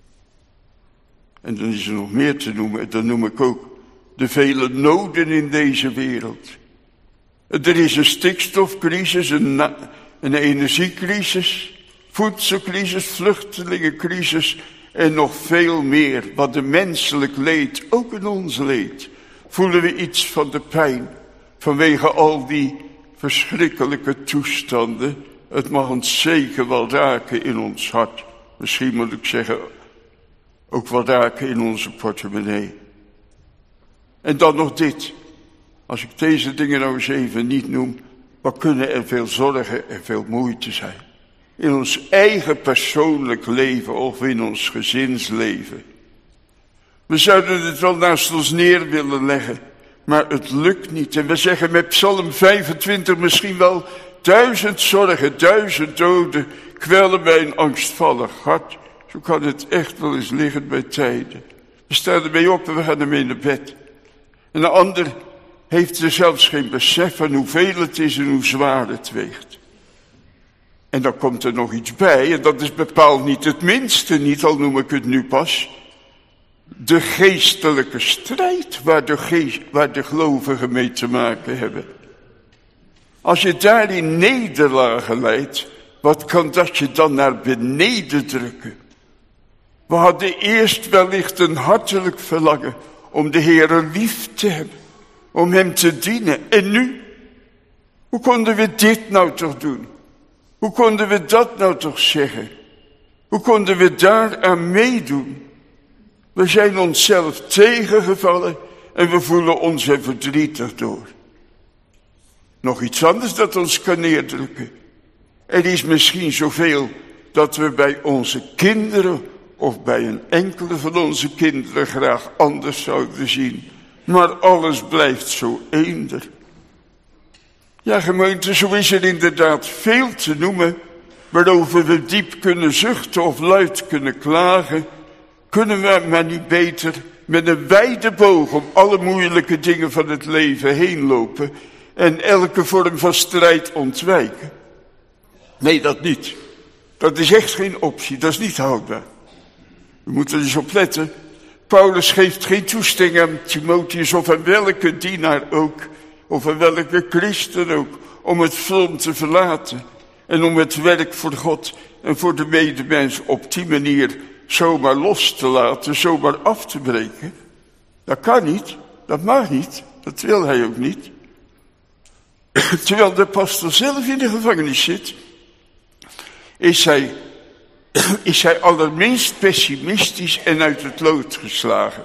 En dan is er nog meer te noemen, dan noem ik ook de vele noden in deze wereld. Er is een stikstofcrisis, een, na- een energiecrisis, voedselcrisis, vluchtelingencrisis en nog veel meer. Wat de menselijk leed, ook in ons leed, voelen we iets van de pijn vanwege al die verschrikkelijke toestanden. Het mag ons zeker wel raken in ons hart. Misschien moet ik zeggen, ook wel raken in onze portemonnee. En dan nog dit. Als ik deze dingen nou eens even niet noem, wat kunnen er veel zorgen en veel moeite zijn. In ons eigen persoonlijk leven of in ons gezinsleven. We zouden het wel naast ons neer willen leggen, maar het lukt niet. En we zeggen met Psalm vijfentwintig misschien wel, duizend zorgen, duizend doden kwellen mijn angstvallig hart. Zo kan het echt wel eens liggen bij tijden. We staan ermee op en we gaan ermee naar bed. En de ander heeft er zelfs geen besef van hoeveel het is en hoe zwaar het weegt. En dan komt er nog iets bij, en dat is bepaald niet het minste, niet al noem ik het nu pas. De geestelijke strijd waar de, geest, waar de gelovigen mee te maken hebben. Als je daarin nederlagen leidt, wat kan dat je dan naar beneden drukken? We hadden eerst wellicht een hartelijk verlangen om de Heere lief te hebben, om hem te dienen. En nu? Hoe konden we dit nou toch doen? Hoe konden we dat nou toch zeggen? Hoe konden we daaraan meedoen? We zijn onszelf tegengevallen en we voelen ons er verdrietig door. Nog iets anders dat ons kan neerdrukken. Er is misschien zoveel dat we bij onze kinderen of bij een enkele van onze kinderen graag anders zouden zien. Maar alles blijft zo eender. Ja, gemeente, zo is er inderdaad veel te noemen waarover we diep kunnen zuchten of luid kunnen klagen. Kunnen we maar niet beter met een wijde boog om alle moeilijke dingen van het leven heen lopen en elke vorm van strijd ontwijken? Nee, dat niet. Dat is echt geen optie, dat is niet houdbaar. We moeten er dus op letten. Paulus geeft geen toestemming aan Timotheus of aan welke dienaar ook, of aan welke christen ook, om het front te verlaten en om het werk voor God en voor de medemens op die manier zomaar los te laten, zomaar af te breken. Dat kan niet, dat mag niet, dat wil hij ook niet. Terwijl de apostel zelf in de gevangenis zit, is hij, is hij allerminst pessimistisch en uit het lood geslagen.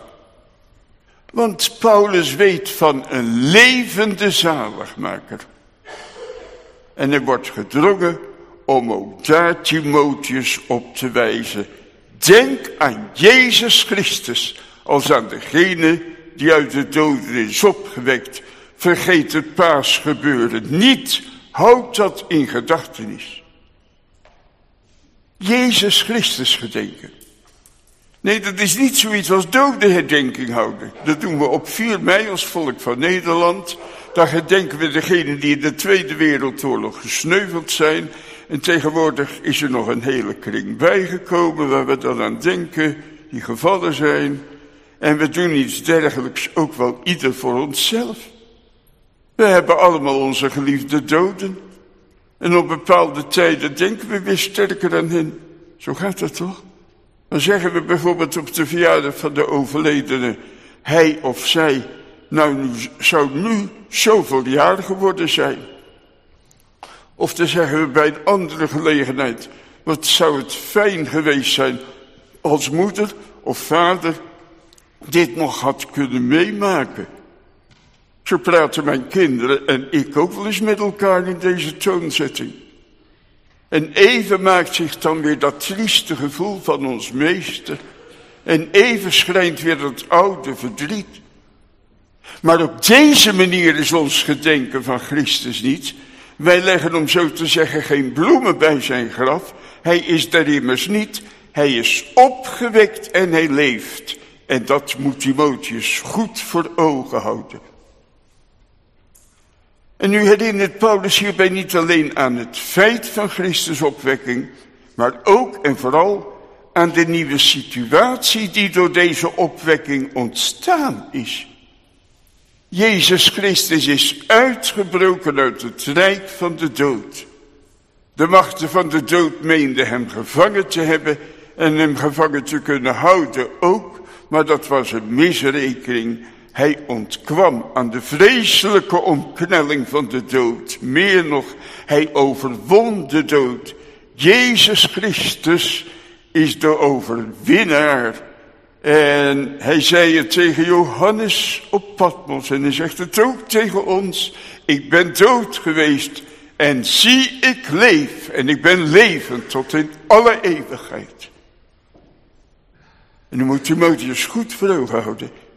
Want Paulus weet van een levende zaligmaker. En hij wordt gedrongen om ook daar Timotheus op te wijzen. Denk aan Jezus Christus als aan degene die uit de doden is opgewekt. Vergeet het paasgebeuren niet. Houd dat in gedachtenis. Jezus Christus gedenken. Nee, dat is niet zoiets als dodenherdenking houden. Dat doen we op vier mei als volk van Nederland. Dan gedenken we degenen die in de Tweede Wereldoorlog gesneuveld zijn. En tegenwoordig is er nog een hele kring bijgekomen waar we dan aan denken, die gevallen zijn. En we doen iets dergelijks ook wel ieder voor onszelf. We hebben allemaal onze geliefde doden. En op bepaalde tijden denken we weer sterker aan hen. Zo gaat dat toch? Dan zeggen we bijvoorbeeld op de verjaardag van de overledene, hij of zij, nou nu, zou nu zoveel jaar geworden zijn. Of dan zeggen we bij een andere gelegenheid, wat zou het fijn geweest zijn als moeder of vader dit nog had kunnen meemaken. Zo praten mijn kinderen en ik ook wel eens met elkaar in deze toonzetting. En even maakt zich dan weer dat trieste gevoel van ons meester. En even schrijnt weer dat oude verdriet. Maar op deze manier is ons gedenken van Christus niet. Wij leggen om zo te zeggen geen bloemen bij zijn graf. Hij is daar immers niet. Hij is opgewekt en hij leeft. En dat moet Timotheus goed voor ogen houden. En nu herinnert Paulus hierbij niet alleen aan het feit van Christus opwekking, maar ook en vooral aan de nieuwe situatie die door deze opwekking ontstaan is. Jezus Christus is uitgebroken uit het rijk van de dood. De machten van de dood meenden hem gevangen te hebben en hem gevangen te kunnen houden ook, maar dat was een misrekening. Hij ontkwam aan de vreselijke omknelling van de dood. Meer nog, hij overwon de dood. Jezus Christus is de overwinnaar. En hij zei het tegen Johannes op Patmos. En hij zegt het ook tegen ons. Ik ben dood geweest. En zie, ik leef. En ik ben levend tot in alle eeuwigheid. En nu moet Timotheus goed voor ogen houden.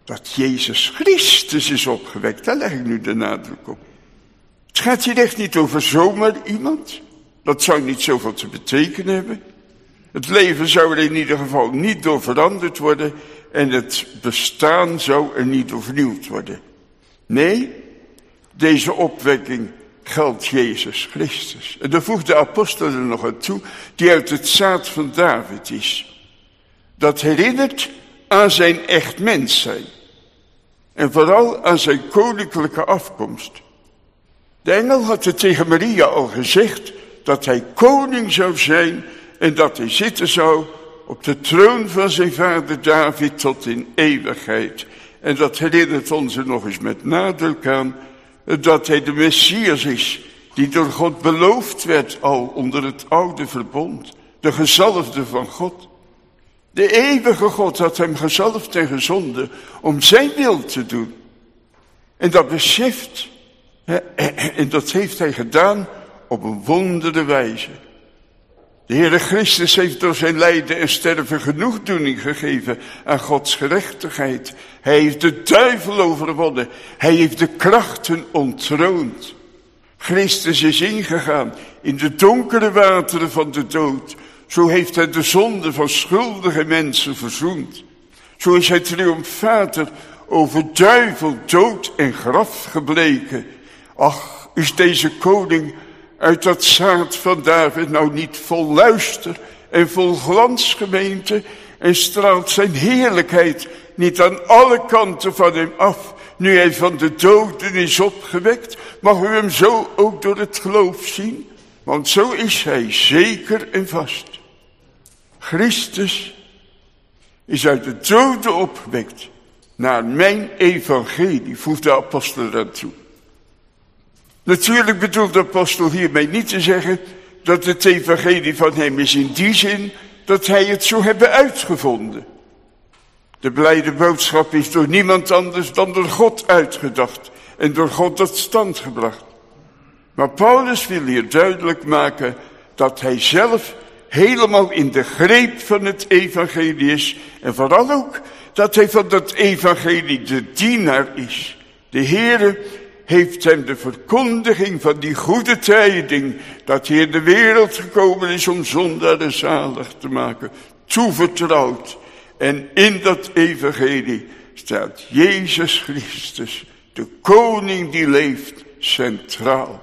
dat Jezus Christus is opgewekt. Daar leg ik nu de nadruk op. Het gaat hier echt niet over zomaar iemand. Dat zou niet zoveel te betekenen hebben. Het leven zou er in ieder geval niet door veranderd worden en het bestaan zou er niet door vernieuwd worden. Nee, deze opwekking geldt Jezus Christus. En daar voegt de apostel er nog aan toe, die uit het zaad van David is. Dat herinnert aan zijn echt mens zijn. En vooral aan zijn koninklijke afkomst. De engel had het tegen Maria al gezegd dat hij koning zou zijn en dat hij zitten zou op de troon van zijn vader David tot in eeuwigheid. En dat herinnert ons er nog eens met nadruk aan dat hij de Messias is, die door God beloofd werd al onder het oude verbond, de gezalfde van God. De eeuwige God had hem gezalfd en gezonden om zijn wil te doen. En dat beseft, en dat heeft hij gedaan op een wondere wijze. De Heere Christus heeft door zijn lijden en sterven genoegdoening gegeven aan Gods gerechtigheid. Hij heeft de duivel overwonnen. Hij heeft de krachten ontroond. Christus is ingegaan in de donkere wateren van de dood. Zo heeft hij de zonde van schuldige mensen verzoend. Zo is hij triomfator over duivel, dood en graf gebleken. Ach, is deze koning uit dat zaad van David nou niet vol luister en vol glans, gemeente, en straalt zijn heerlijkheid niet aan alle kanten van hem af, nu hij van de doden is opgewekt? Mag u hem zo ook door het geloof zien? Want zo is hij zeker en vast. Christus is uit de doden opgewekt naar mijn evangelie, voegt de apostel eraan toe. Natuurlijk bedoelt de apostel hiermee niet te zeggen dat het evangelie van hem is in die zin dat hij het zou hebben uitgevonden. De blijde boodschap is door niemand anders dan door God uitgedacht en door God tot stand gebracht. Maar Paulus wil hier duidelijk maken dat hij zelf helemaal in de greep van het evangelie is en vooral ook dat hij van dat evangelie de dienaar is. De Heere heeft hem de verkondiging van die goede tijding, dat hij in de wereld gekomen is om zondaren zalig te maken, toevertrouwd. En in dat evangelie staat Jezus Christus, de koning die leeft, centraal.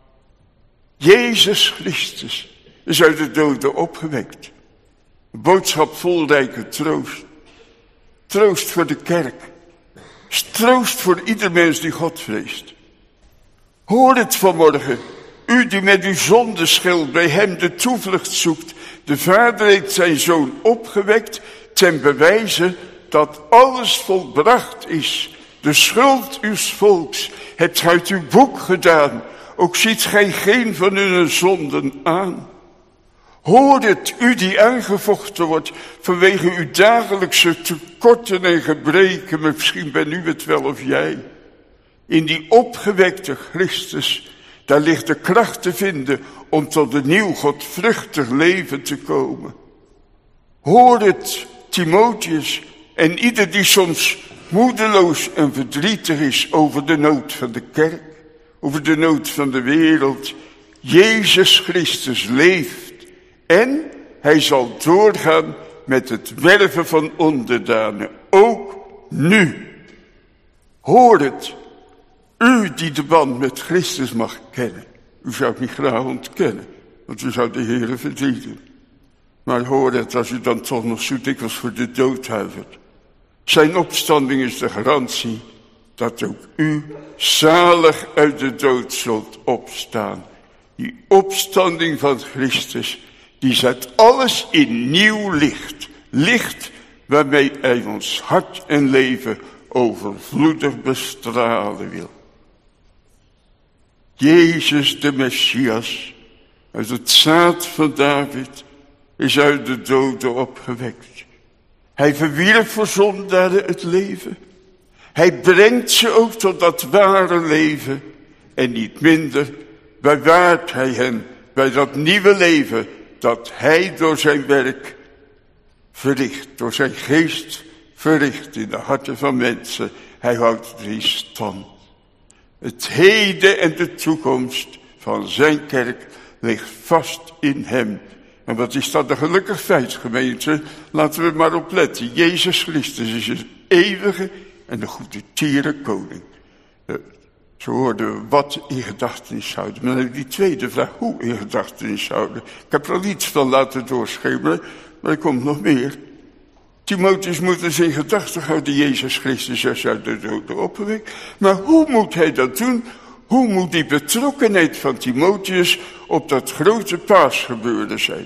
Jezus Christus is uit de doden opgewekt. Een boodschap vol rijke troost. Troost voor de kerk. Troost voor ieder mens die God vreest. Hoor het vanmorgen, u die met uw zondeschuld bij hem de toevlucht zoekt. De Vader heeft zijn Zoon opgewekt ten bewijze dat alles volbracht is. De schuld uw volks hebt uit uw boek gedaan, ook ziet gij geen van hun zonden aan. Hoor het, u die aangevochten wordt vanwege uw dagelijkse tekorten en gebreken, misschien ben u het wel of jij. In die opgewekte Christus, daar ligt de kracht te vinden om tot een nieuw godvruchtig leven te komen. Hoor het, Timotheus, en ieder die soms moedeloos en verdrietig is over de nood van de kerk, over de nood van de wereld. Jezus Christus leeft en hij zal doorgaan met het werven van onderdanen, ook nu. Hoor het, u die de band met Christus mag kennen. U zou het niet graag ontkennen, want u zou de Heere verdrieten. Maar hoor het, als u dan toch nog zo dikwijls voor de dood huivert. Zijn opstanding is de garantie dat ook u zalig uit de dood zult opstaan. Die opstanding van Christus, die zet alles in nieuw licht. Licht waarmee hij ons hart en leven overvloedig bestralen wil. Jezus de Messias, uit het zaad van David, is uit de doden opgewekt. Hij verwierp voor zondaren het leven. Hij brengt ze ook tot dat ware leven. En niet minder bewaart hij hen bij dat nieuwe leven dat hij door zijn werk verricht, door zijn geest verricht in de harten van mensen. Hij houdt het in stand. Het heden en de toekomst van zijn kerk ligt vast in hem. En wat is dat een gelukkig feit, gemeente? Laten we maar op letten. Jezus Christus is een eeuwige en de goede tiere koning. Zo hoorden we wat in gedachtenis houden. Maar dan heb ik die tweede vraag, hoe in gedachtenis houden? Ik heb er al iets van laten doorschemeren, maar er komt nog meer. Timotheus moet dus in gedachten houden, Jezus Christus is uit de doden opgewekt. Maar hoe moet hij dat doen? Hoe moet die betrokkenheid van Timotheus op dat grote paasgebeuren zijn?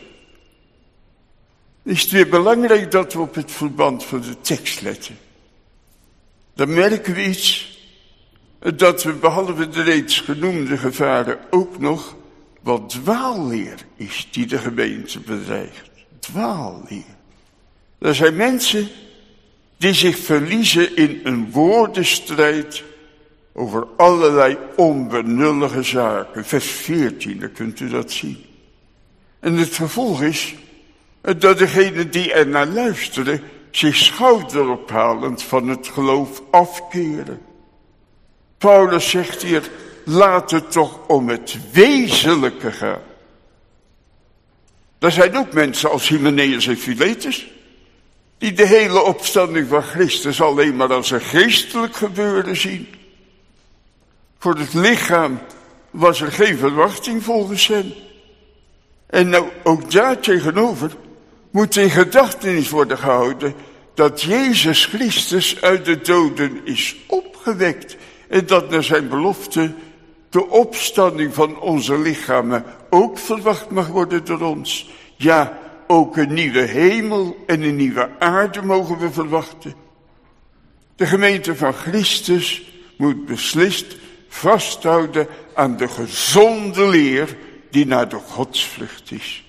Is het weer belangrijk dat we op het verband van de tekst letten. Dan merken we iets, dat we behalve de reeds genoemde gevaren ook nog wat dwaalleer is die de gemeente bedreigt. Dwaalleer. Er zijn mensen die zich verliezen in een woordenstrijd over allerlei onbenullige zaken. Vers veertien, daar kunt u dat zien. En het gevolg is dat degenen die er naar luisteren zich schouderophalend van het geloof afkeren. Paulus zegt hier, laat het toch om het wezenlijke gaan. Er zijn ook mensen als Hymenaeus en Philetus, die de hele opstanding van Christus alleen maar als een geestelijk gebeuren zien. Voor het lichaam was er geen verwachting volgens hen. En nou, ook daar tegenover moet in gedachtenis worden gehouden dat Jezus Christus uit de doden is opgewekt. En dat naar zijn belofte de opstanding van onze lichamen ook verwacht mag worden door ons. Ja, ook een nieuwe hemel en een nieuwe aarde mogen we verwachten. De gemeente van Christus moet beslist vasthouden aan de gezonde leer die naar de godsvrucht is.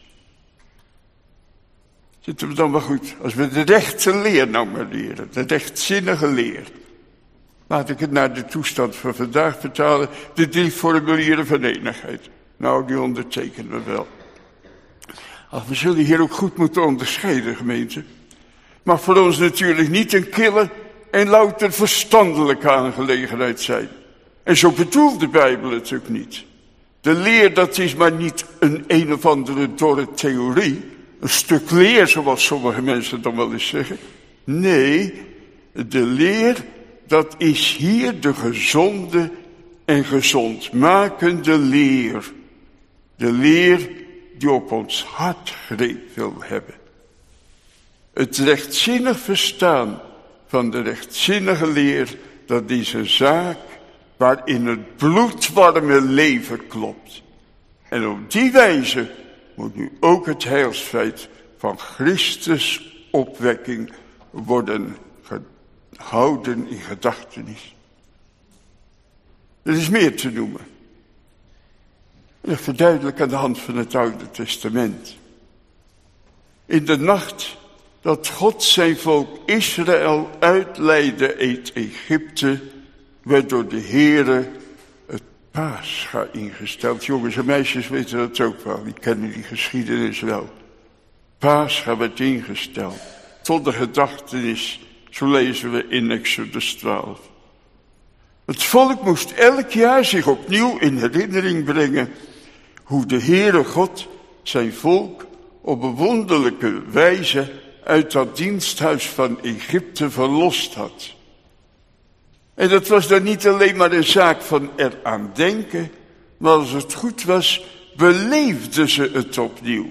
Zitten we dan wel goed? Als we de rechte leer nou maar leren, de rechtzinnige leer. Laat ik het naar de toestand van vandaag vertalen, de drie formulieren van eenigheid. Nou, die ondertekenen we wel. Ach, we zullen hier ook goed moeten onderscheiden, gemeente. Mag voor ons natuurlijk niet een kille en louter verstandelijke aangelegenheid zijn. En zo bedoelt de Bijbel het ook niet. De leer, dat is maar niet een een of andere dorre theorie, een stuk leer, zoals sommige mensen dan wel eens zeggen. Nee, de leer, dat is hier de gezonde en gezondmakende leer. De leer die op ons hart greep wil hebben. Het rechtzinnig verstaan van de rechtzinnige leer, dat is een zaak waarin het bloedwarme leven klopt. En op die wijze moet nu ook het heilsfeit van Christus opwekking worden gehouden in gedachtenis. Er is meer te noemen. Dat verduidelijk aan de hand van het Oude Testament. In de nacht dat God zijn volk Israël uitleidde uit Egypte, werd door de Heere het Pascha ingesteld. Jongens en meisjes weten dat ook wel, die kennen die geschiedenis wel. Pascha werd ingesteld, tot de gedachtenis, zo lezen we in Exodus twaalf. Het volk moest elk jaar zich opnieuw in herinnering brengen hoe de Heere God zijn volk op een wonderlijke wijze uit dat diensthuis van Egypte verlost had. En dat was dan niet alleen maar een zaak van eraan denken, maar als het goed was, beleefden ze het opnieuw.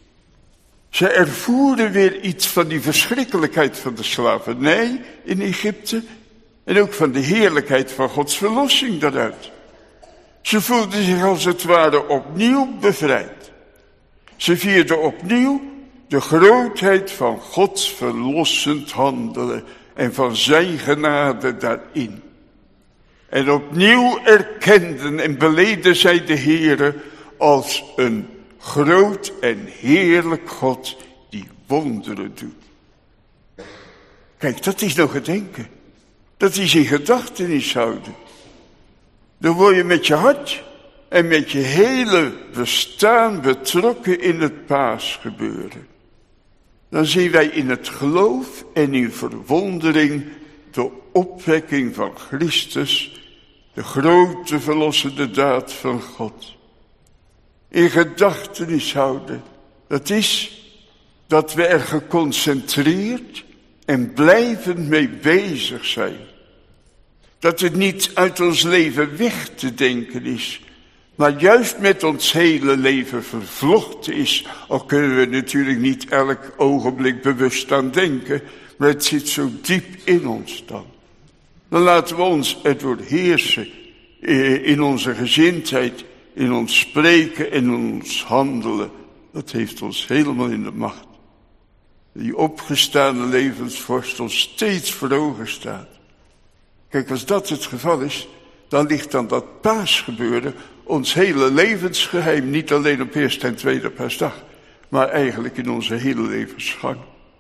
Ze ervoeren weer iets van die verschrikkelijkheid van de slavernij in Egypte en ook van de heerlijkheid van Gods verlossing daaruit. Ze voelden zich als het ware opnieuw bevrijd. Ze vierden opnieuw de grootheid van Gods verlossend handelen en van zijn genade daarin. En opnieuw erkenden en beleden zij de Heere als een groot en heerlijk God die wonderen doet. Kijk, dat is nog gedenken. Dat is in gedachtenis houden. Dan word je met je hart en met je hele bestaan betrokken in het paasgebeuren. dan zien wij in het geloof en in verwondering de opwekking van Christus, de grote verlossende daad van God. In gedachtenis houden, dat is dat we er geconcentreerd en blijvend mee bezig zijn. Dat het niet uit ons leven weg te denken is, maar juist met ons hele leven vervlochten is. Al kunnen we natuurlijk niet elk ogenblik bewust aan denken, maar het zit zo diep in ons dan. Dan laten we ons erdoor heersen in onze gezindheid, in ons spreken en in ons handelen. Dat heeft ons helemaal in de macht. Die opgestane levensvorst ons steeds voor ogen staat. Kijk, als dat het geval is, dan ligt dan dat paasgebeuren ons hele levensgeheim, niet alleen op eerste en tweede paasdag, maar eigenlijk in onze hele levensgang.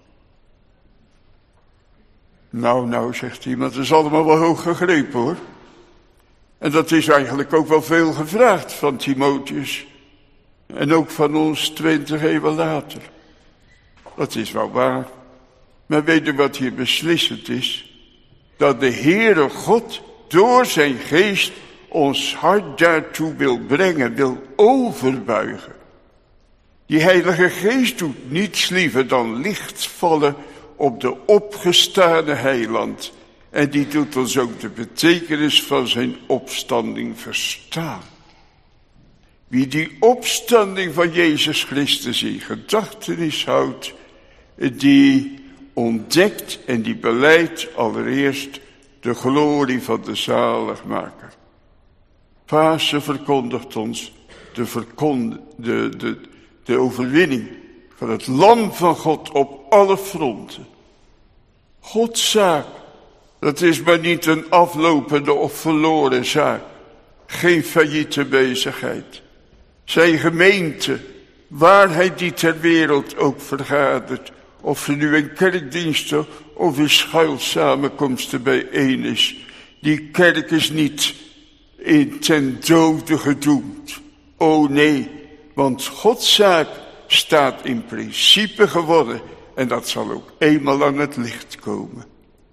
Nou, nou, zegt iemand, dat is allemaal wel hoog gegrepen hoor. En dat is eigenlijk ook wel veel gevraagd van Timotheus. En ook van ons twintig eeuwen later. Dat is wel waar. Maar weet u wat hier beslissend is? Dat de Heere God door zijn geest ons hart daartoe wil brengen, wil overbuigen. Die Heilige Geest doet niets liever dan licht vallen op de opgestane heiland. En die doet ons ook de betekenis van zijn opstanding verstaan. Wie die opstanding van Jezus Christus in gedachtenis houdt, die ontdekt en die belijdt allereerst de glorie van de zaligmaker. Pasen verkondigt ons de, verkond, de, de, de overwinning van het lam van God op alle fronten. Gods zaak, dat is maar niet een aflopende of verloren zaak. Geen failliete bezigheid. Zijn gemeente, waar hij die ter wereld ook vergadert, of ze nu in kerkdiensten of in schuilsamenkomsten bijeen is. Die kerk is niet in ten dode gedoemd. O nee, want Gods zaak staat in principe geworden en dat zal ook eenmaal aan het licht komen.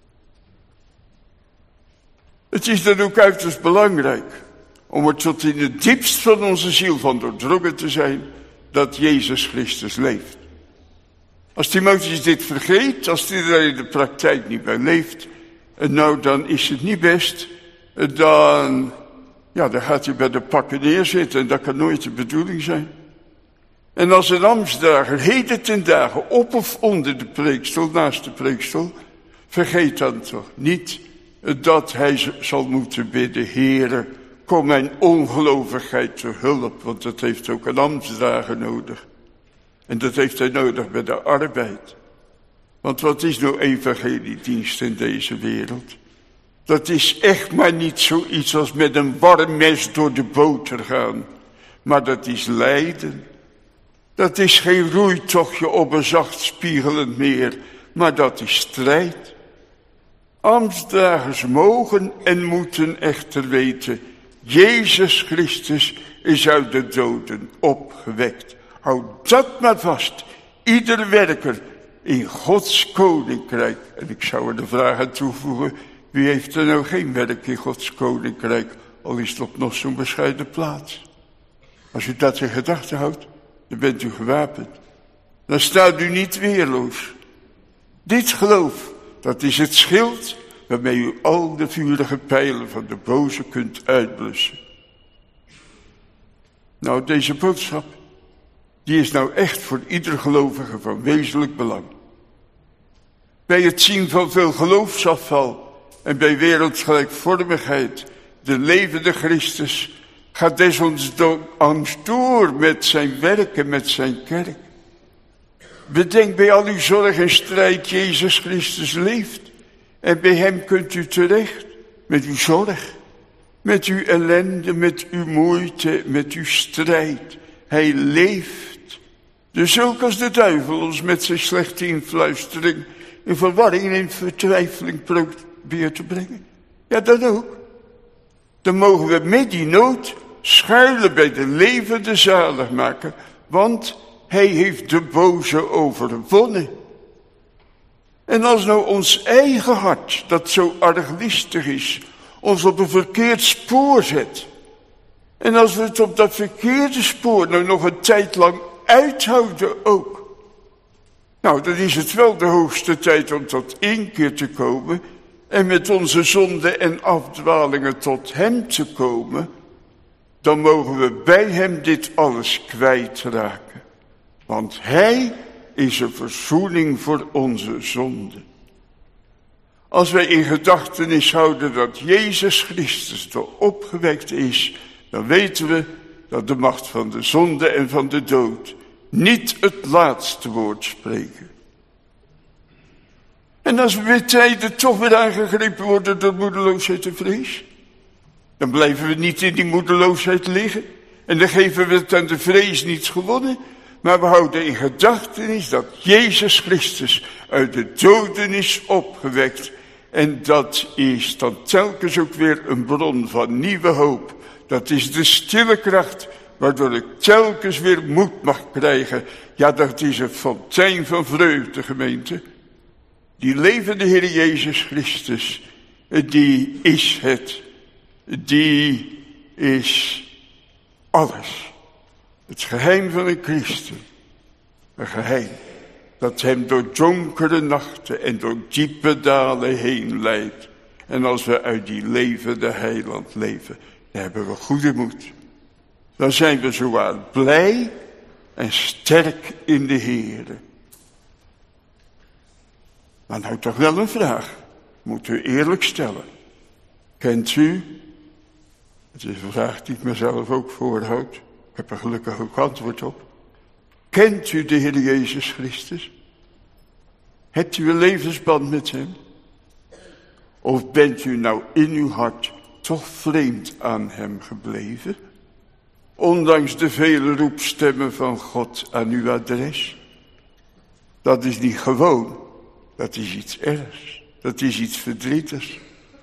Het is dan ook uiterst belangrijk om er tot in het diepst van onze ziel van doordrongen te zijn dat Jezus Christus leeft. Als Timotheus dit vergeet, als hij er in de praktijk niet bij leeft, nou dan is het niet best, dan, ja, dan gaat hij bij de pakken neerzitten en dat kan nooit de bedoeling zijn. En als een ambtsdrager heden ten dagen op of onder de preekstoel, naast de preekstoel, vergeet dan toch niet dat hij zal moeten bidden, Heere, kom mijn ongelovigheid te hulp, want dat heeft ook een ambtsdrager nodig. En dat heeft hij nodig bij de arbeid. Want wat is nou evangeliedienst in deze wereld? Dat is echt maar niet zoiets als met een warm mes door de boter gaan. Maar dat is lijden. Dat is geen roeitochtje op een zacht spiegelend meer, maar dat is strijd. Ambtsdragers mogen en moeten echter weten, Jezus Christus is uit de doden opgewekt. Houd dat maar vast, ieder werker in Gods koninkrijk. En ik zou er de vraag aan toevoegen, wie heeft er nou geen werk in Gods koninkrijk, al is het op nog zo'n bescheiden plaats. Als u dat in gedachten houdt, dan bent u gewapend. Dan staat u niet weerloos. Dit geloof, dat is het schild waarmee u al de vurige pijlen van de boze kunt uitblussen. Nou, deze boodschap, die is nou echt voor ieder gelovige van wezenlijk belang. Bij het zien van veel geloofsafval en bij wereldgelijkvormigheid, de levende Christus, gaat desondanks door met zijn werk en met zijn kerk. Bedenk bij al uw zorg en strijd, Jezus Christus leeft. En bij hem kunt u terecht met uw zorg, met uw ellende, met uw moeite, met uw strijd. Hij leeft. Dus ook als de duivel ons met zijn slechte influistering in verwarring en in vertwijfeling probeert te brengen. Ja, dan ook. Dan mogen we met die nood schuilen bij de levende zaligmaker, want hij heeft de boze overwonnen. En als nou ons eigen hart, dat zo arglistig is, ons op een verkeerd spoor zet. En als we het op dat verkeerde spoor nou nog een tijd lang uithouden ook. Nou, dan is het wel de hoogste tijd om tot inkeer te komen en met onze zonden en afdwalingen tot hem te komen. Dan mogen we bij hem dit alles kwijtraken. Want hij is een verzoening voor onze zonden. Als wij in gedachtenis houden dat Jezus Christus de opgewekt is, dan weten we dat de macht van de zonde en van de dood niet het laatste woord spreken. En als we bij tijden toch weer aangegrepen worden door moedeloosheid en vrees, dan blijven we niet in die moedeloosheid liggen en dan geven we het aan de vrees niet gewonnen, maar we houden in gedachtenis dat Jezus Christus uit de doden is opgewekt. En dat is dan telkens ook weer een bron van nieuwe hoop. Dat is de stille kracht waardoor ik telkens weer moed mag krijgen. Ja, dat is een fontein van vreugde, gemeente. Die levende Heer Jezus Christus, die is het. Die is alles. Het geheim van een christen. Een geheim dat hem door donkere nachten en door diepe dalen heen leidt. En als we uit die levende heiland leven, dan hebben we goede moed. Dan zijn we zowaar blij en sterk in de Heere. Maar nou toch wel een vraag. Moet u eerlijk stellen. Kent u, het is een vraag die ik mezelf ook voorhoud. Ik heb er gelukkig ook antwoord op. Kent u de Heer Jezus Christus? Hebt u een levensband met hem? Of bent u nou in uw hart toch vreemd aan hem gebleven? Ondanks de vele roepstemmen van God aan uw adres. Dat is niet gewoon. Dat is iets ergs. Dat is iets verdrietigs.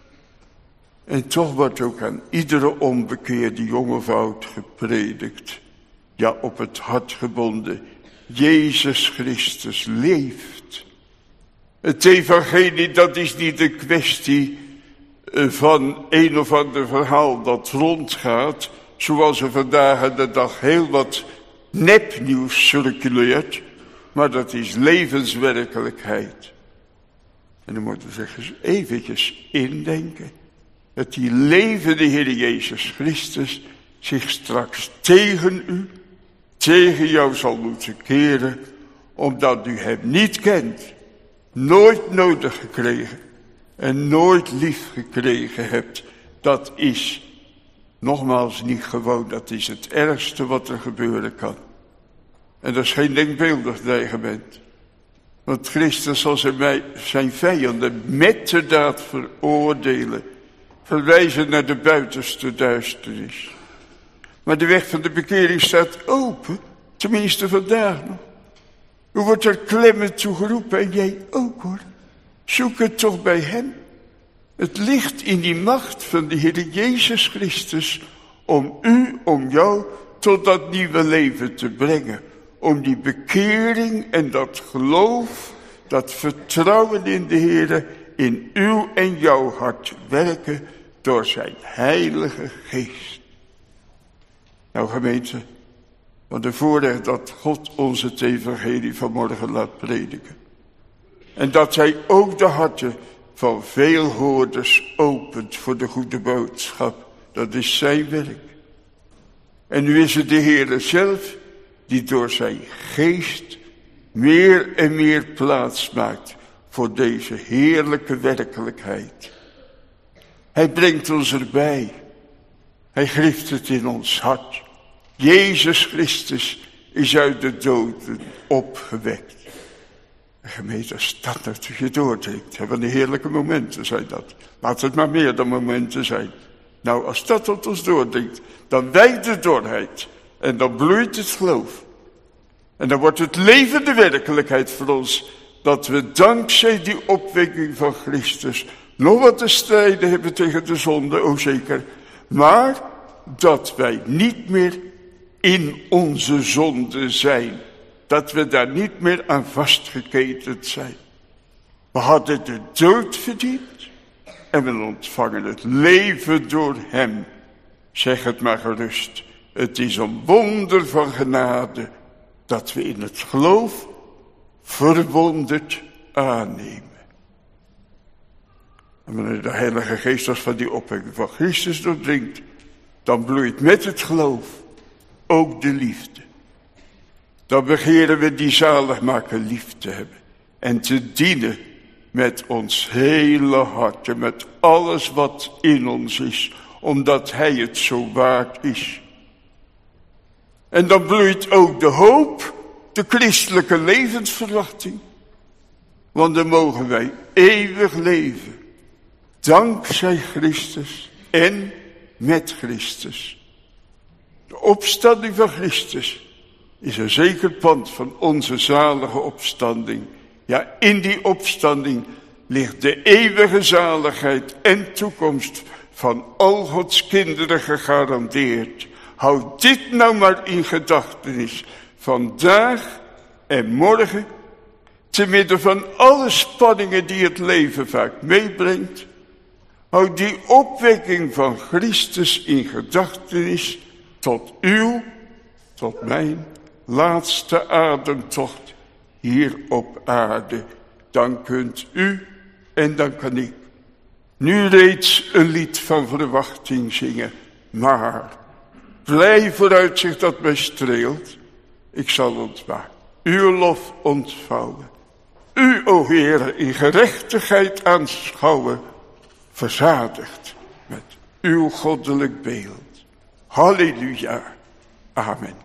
En toch wordt ook aan iedere onbekeerde jong of oud gepredikt. Ja, op het hart gebonden. Jezus Christus leeft. Het evangelie, dat is niet een kwestie van een of ander verhaal dat rondgaat. Zoals er vandaag de dag heel wat nepnieuws circuleert. Maar dat is levenswerkelijkheid. En dan moeten we zich eens eventjes indenken. Dat die levende Heer Jezus Christus zich straks tegen u, tegen jou zal moeten keren, omdat u hem niet kent, nooit nodig gekregen en nooit lief gekregen hebt. Dat is nogmaals niet gewoon, dat is het ergste wat er gebeuren kan. En dat is geen denkbeeldig dreigement. Want Christus zal zijn, zijn vijanden met de daad veroordelen, verwijzen naar de buitenste duisternis. Maar de weg van de bekering staat open, tenminste vandaag nog. U wordt er klemmend toe geroepen en jij ook hoor. Zoek het toch bij hem. Het ligt in die macht van de Heer Jezus Christus om u, om jou tot dat nieuwe leven te brengen. Om die bekering en dat geloof, dat vertrouwen in de Heer in uw en jouw hart werken door zijn heilige geest. Nou gemeente, wat de voorrecht dat God ons het evangelie vanmorgen laat prediken. En dat hij ook de harten van veel hoorders opent voor de goede boodschap. Dat is zijn werk. En nu is het de Heer zelf die door zijn geest meer en meer plaats maakt voor deze heerlijke werkelijkheid. Hij brengt ons erbij. Hij grieft het in ons hart. Jezus Christus is uit de doden opgewekt. En gemeente, als dat natuurlijk doordringt, wat een heerlijke momenten zijn dat. Laat het maar meer dan momenten zijn. Nou, als dat tot ons doordringt, dan wijkt de dorheid. En dan bloeit het geloof. En dan wordt het levende werkelijkheid voor ons, dat we dankzij die opwekking van Christus nog wat te strijden hebben tegen de zonde, o zeker. Maar dat wij niet meer in onze zonde zijn. Dat we daar niet meer aan vastgeketend zijn. We hadden de dood verdiend en we ontvangen het leven door hem. Zeg het maar gerust. Het is een wonder van genade dat we in het geloof verwonderd aannemen. En wanneer de Heilige Geest als van die opwekking van Christus doordringt, dan bloeit met het geloof ook de liefde. Dan begeren we die zaligmaker lief te hebben en te dienen met ons hele hart en met alles wat in ons is, omdat hij het zo waard is. En dan bloeit ook de hoop, de christelijke levensverwachting. Want dan mogen wij eeuwig leven, dankzij Christus en met Christus. De opstanding van Christus is een zeker pand van onze zalige opstanding. Ja, in die opstanding ligt de eeuwige zaligheid en toekomst van al Gods kinderen gegarandeerd. Houd dit nou maar in gedachtenis, vandaag en morgen, te midden van alle spanningen die het leven vaak meebrengt. Houd die opwekking van Christus in gedachtenis tot uw, tot mijn laatste ademtocht hier op aarde. Dan kunt u en dan kan ik nu reeds een lied van verwachting zingen. Maar blij vooruitzicht dat mij streelt, ik zal ontwaken, uw lof ontvouwen. U, o Heere, in gerechtigheid aanschouwen, verzadigd met uw goddelijk beeld. Halleluja. Amen.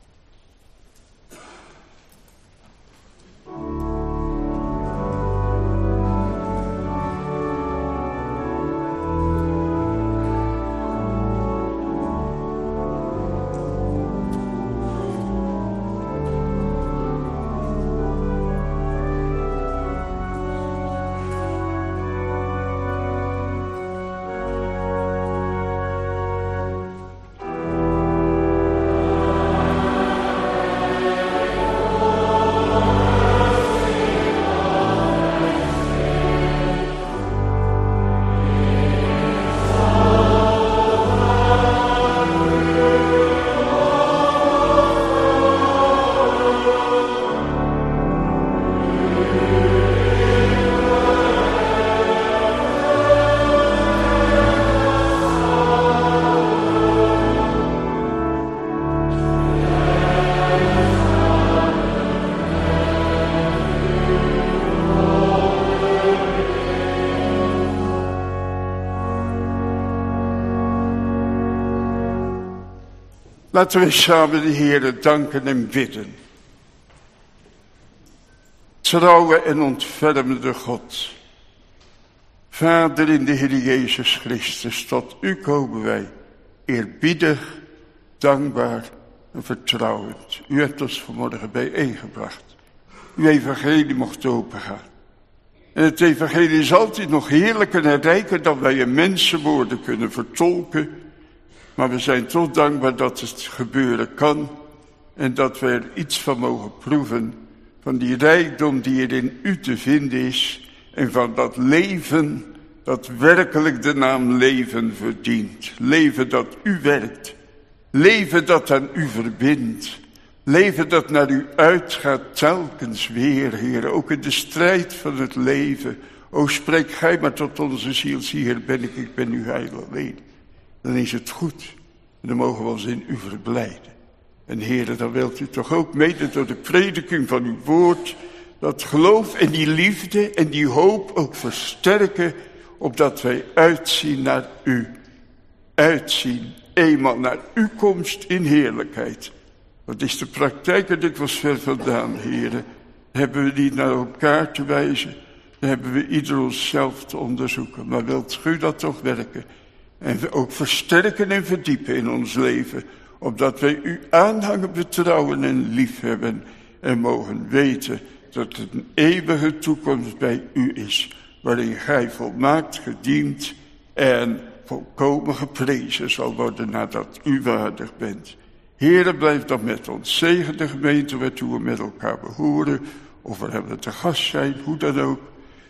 Laten we samen de Heere danken en bidden. Trouwe en ontfermende God, Vader in de Heer Jezus Christus, tot u komen wij, eerbiedig, dankbaar en vertrouwend. U hebt ons vanmorgen bijeengebracht. Uw evangelie mocht opengaan. En het evangelie is altijd nog heerlijker en rijker dan wij in mensenwoorden kunnen vertolken. Maar we zijn toch dankbaar dat het gebeuren kan en dat we er iets van mogen proeven, van die rijkdom die er in u te vinden is en van dat leven dat werkelijk de naam leven verdient. Leven dat u werkt, leven dat aan u verbindt, leven dat naar u uitgaat telkens weer, Heer, ook in de strijd van het leven. O, spreek gij maar tot onze ziel, zie, hier ben ik, ik ben uw heil alleen. Dan is het goed. En dan mogen we ons in u verblijden. En Heere, dan wilt u toch ook mede door de prediking van uw woord dat geloof en die liefde en die hoop ook versterken, opdat wij uitzien naar u. Uitzien eenmaal naar uw komst in heerlijkheid. Dat is de praktijk en dit was ver vandaan, Heere. Hebben we niet naar elkaar te wijzen, dan hebben we ieder onszelf te onderzoeken. Maar wilt u dat toch werken? En we ook versterken en verdiepen in ons leven, opdat wij u aanhangen, betrouwen en liefhebben en mogen weten dat het een eeuwige toekomst bij u is, waarin gij volmaakt gediend en volkomen geprezen zal worden nadat u waardig bent. Heere, blijf dan met ons. Zegen de gemeente waartoe we met elkaar behoren, of we hebben te gast zijn, hoe dan ook.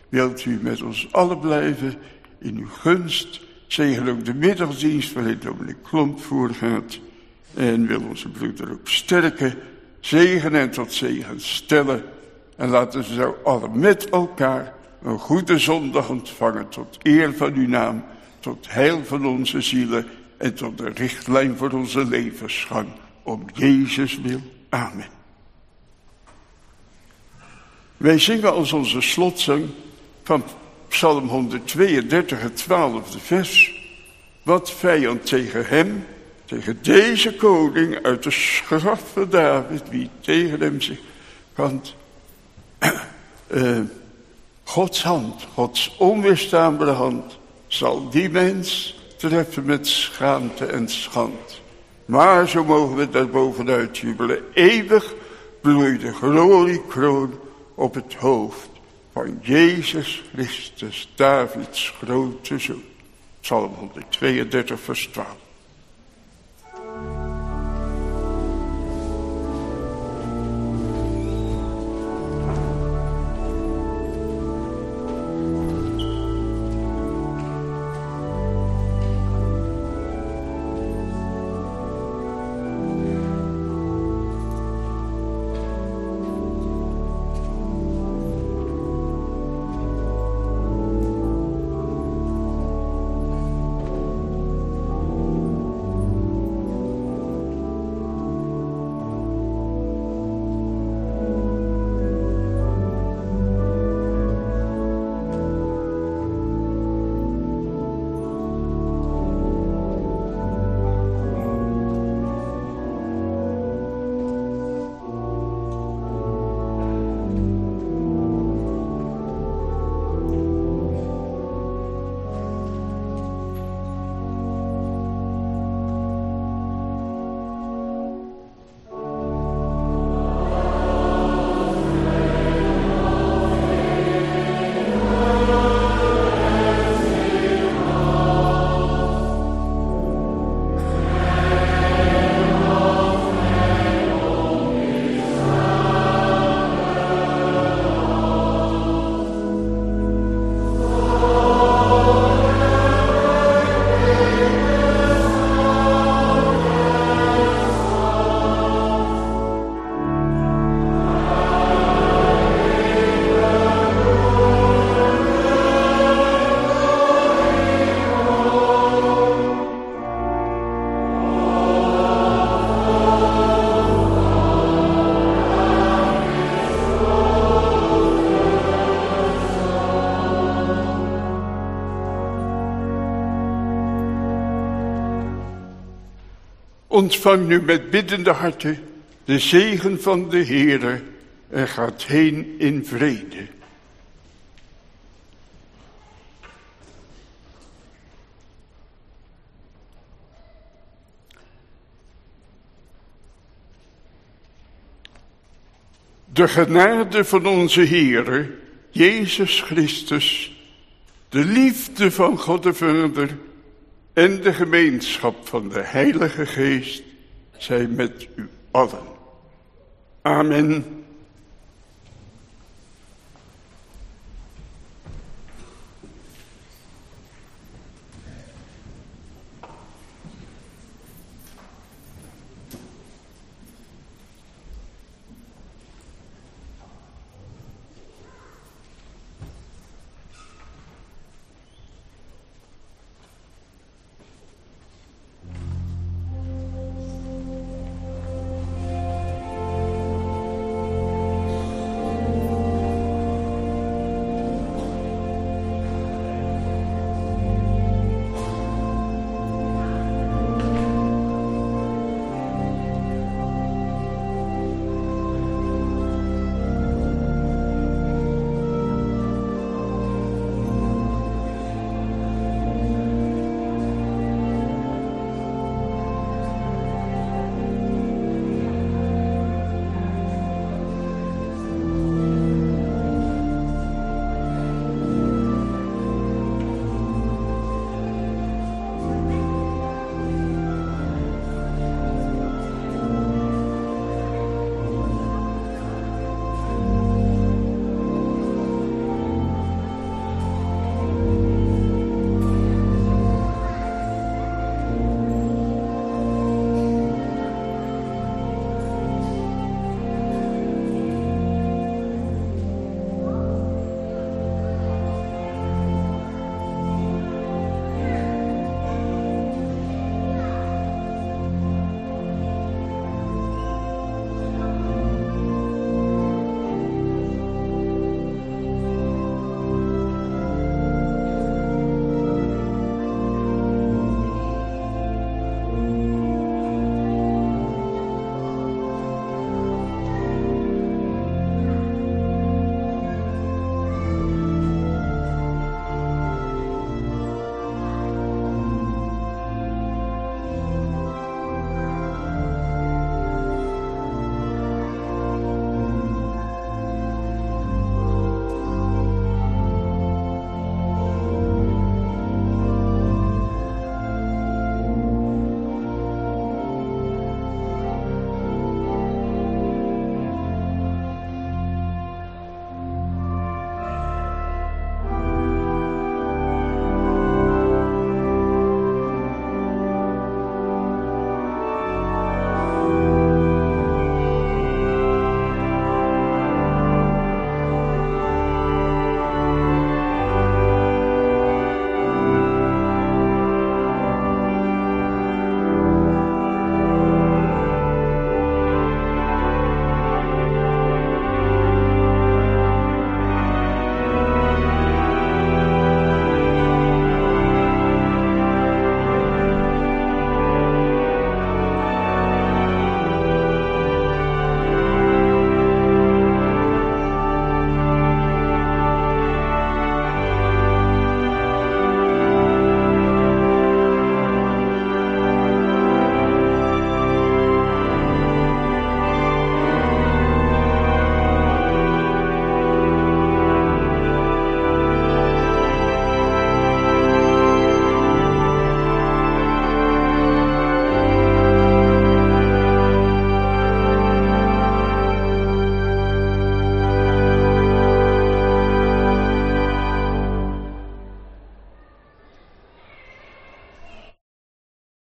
wilt u met ons allen blijven in uw gunst. Zegen ook de middagdienst waarin dominee Klomp voorgaat. En wil onze broeder ook sterken, zegen en tot zegen stellen. En laten ze zo allen met elkaar een goede zondag ontvangen tot eer van uw naam, tot heil van onze zielen en tot de richtlijn voor onze levensgang. Om Jezus wil. Amen. Wij zingen als onze slotzang van Psalm honderdtweeëndertig, het twaalfde vers. Wat vijand tegen hem, tegen deze koning uit de graf van David, wie tegen hem zich kant. Uh, Gods hand, Gods onweerstaanbare hand, zal die mens treffen met schaamte en schand. Maar zo mogen we daar bovenuit jubelen. Eeuwig bloeit de gloriekroon op het hoofd van Jezus Christus, Davids grote zoon. Psalm honderdtweeëndertig, vers twaalf. Ontvang nu met biddende harten de zegen van de Heere en gaat heen in vrede. De genade van onze Heere, Jezus Christus, de liefde van God de Vader en de gemeenschap van de Heilige Geest zijn met u allen. Amen.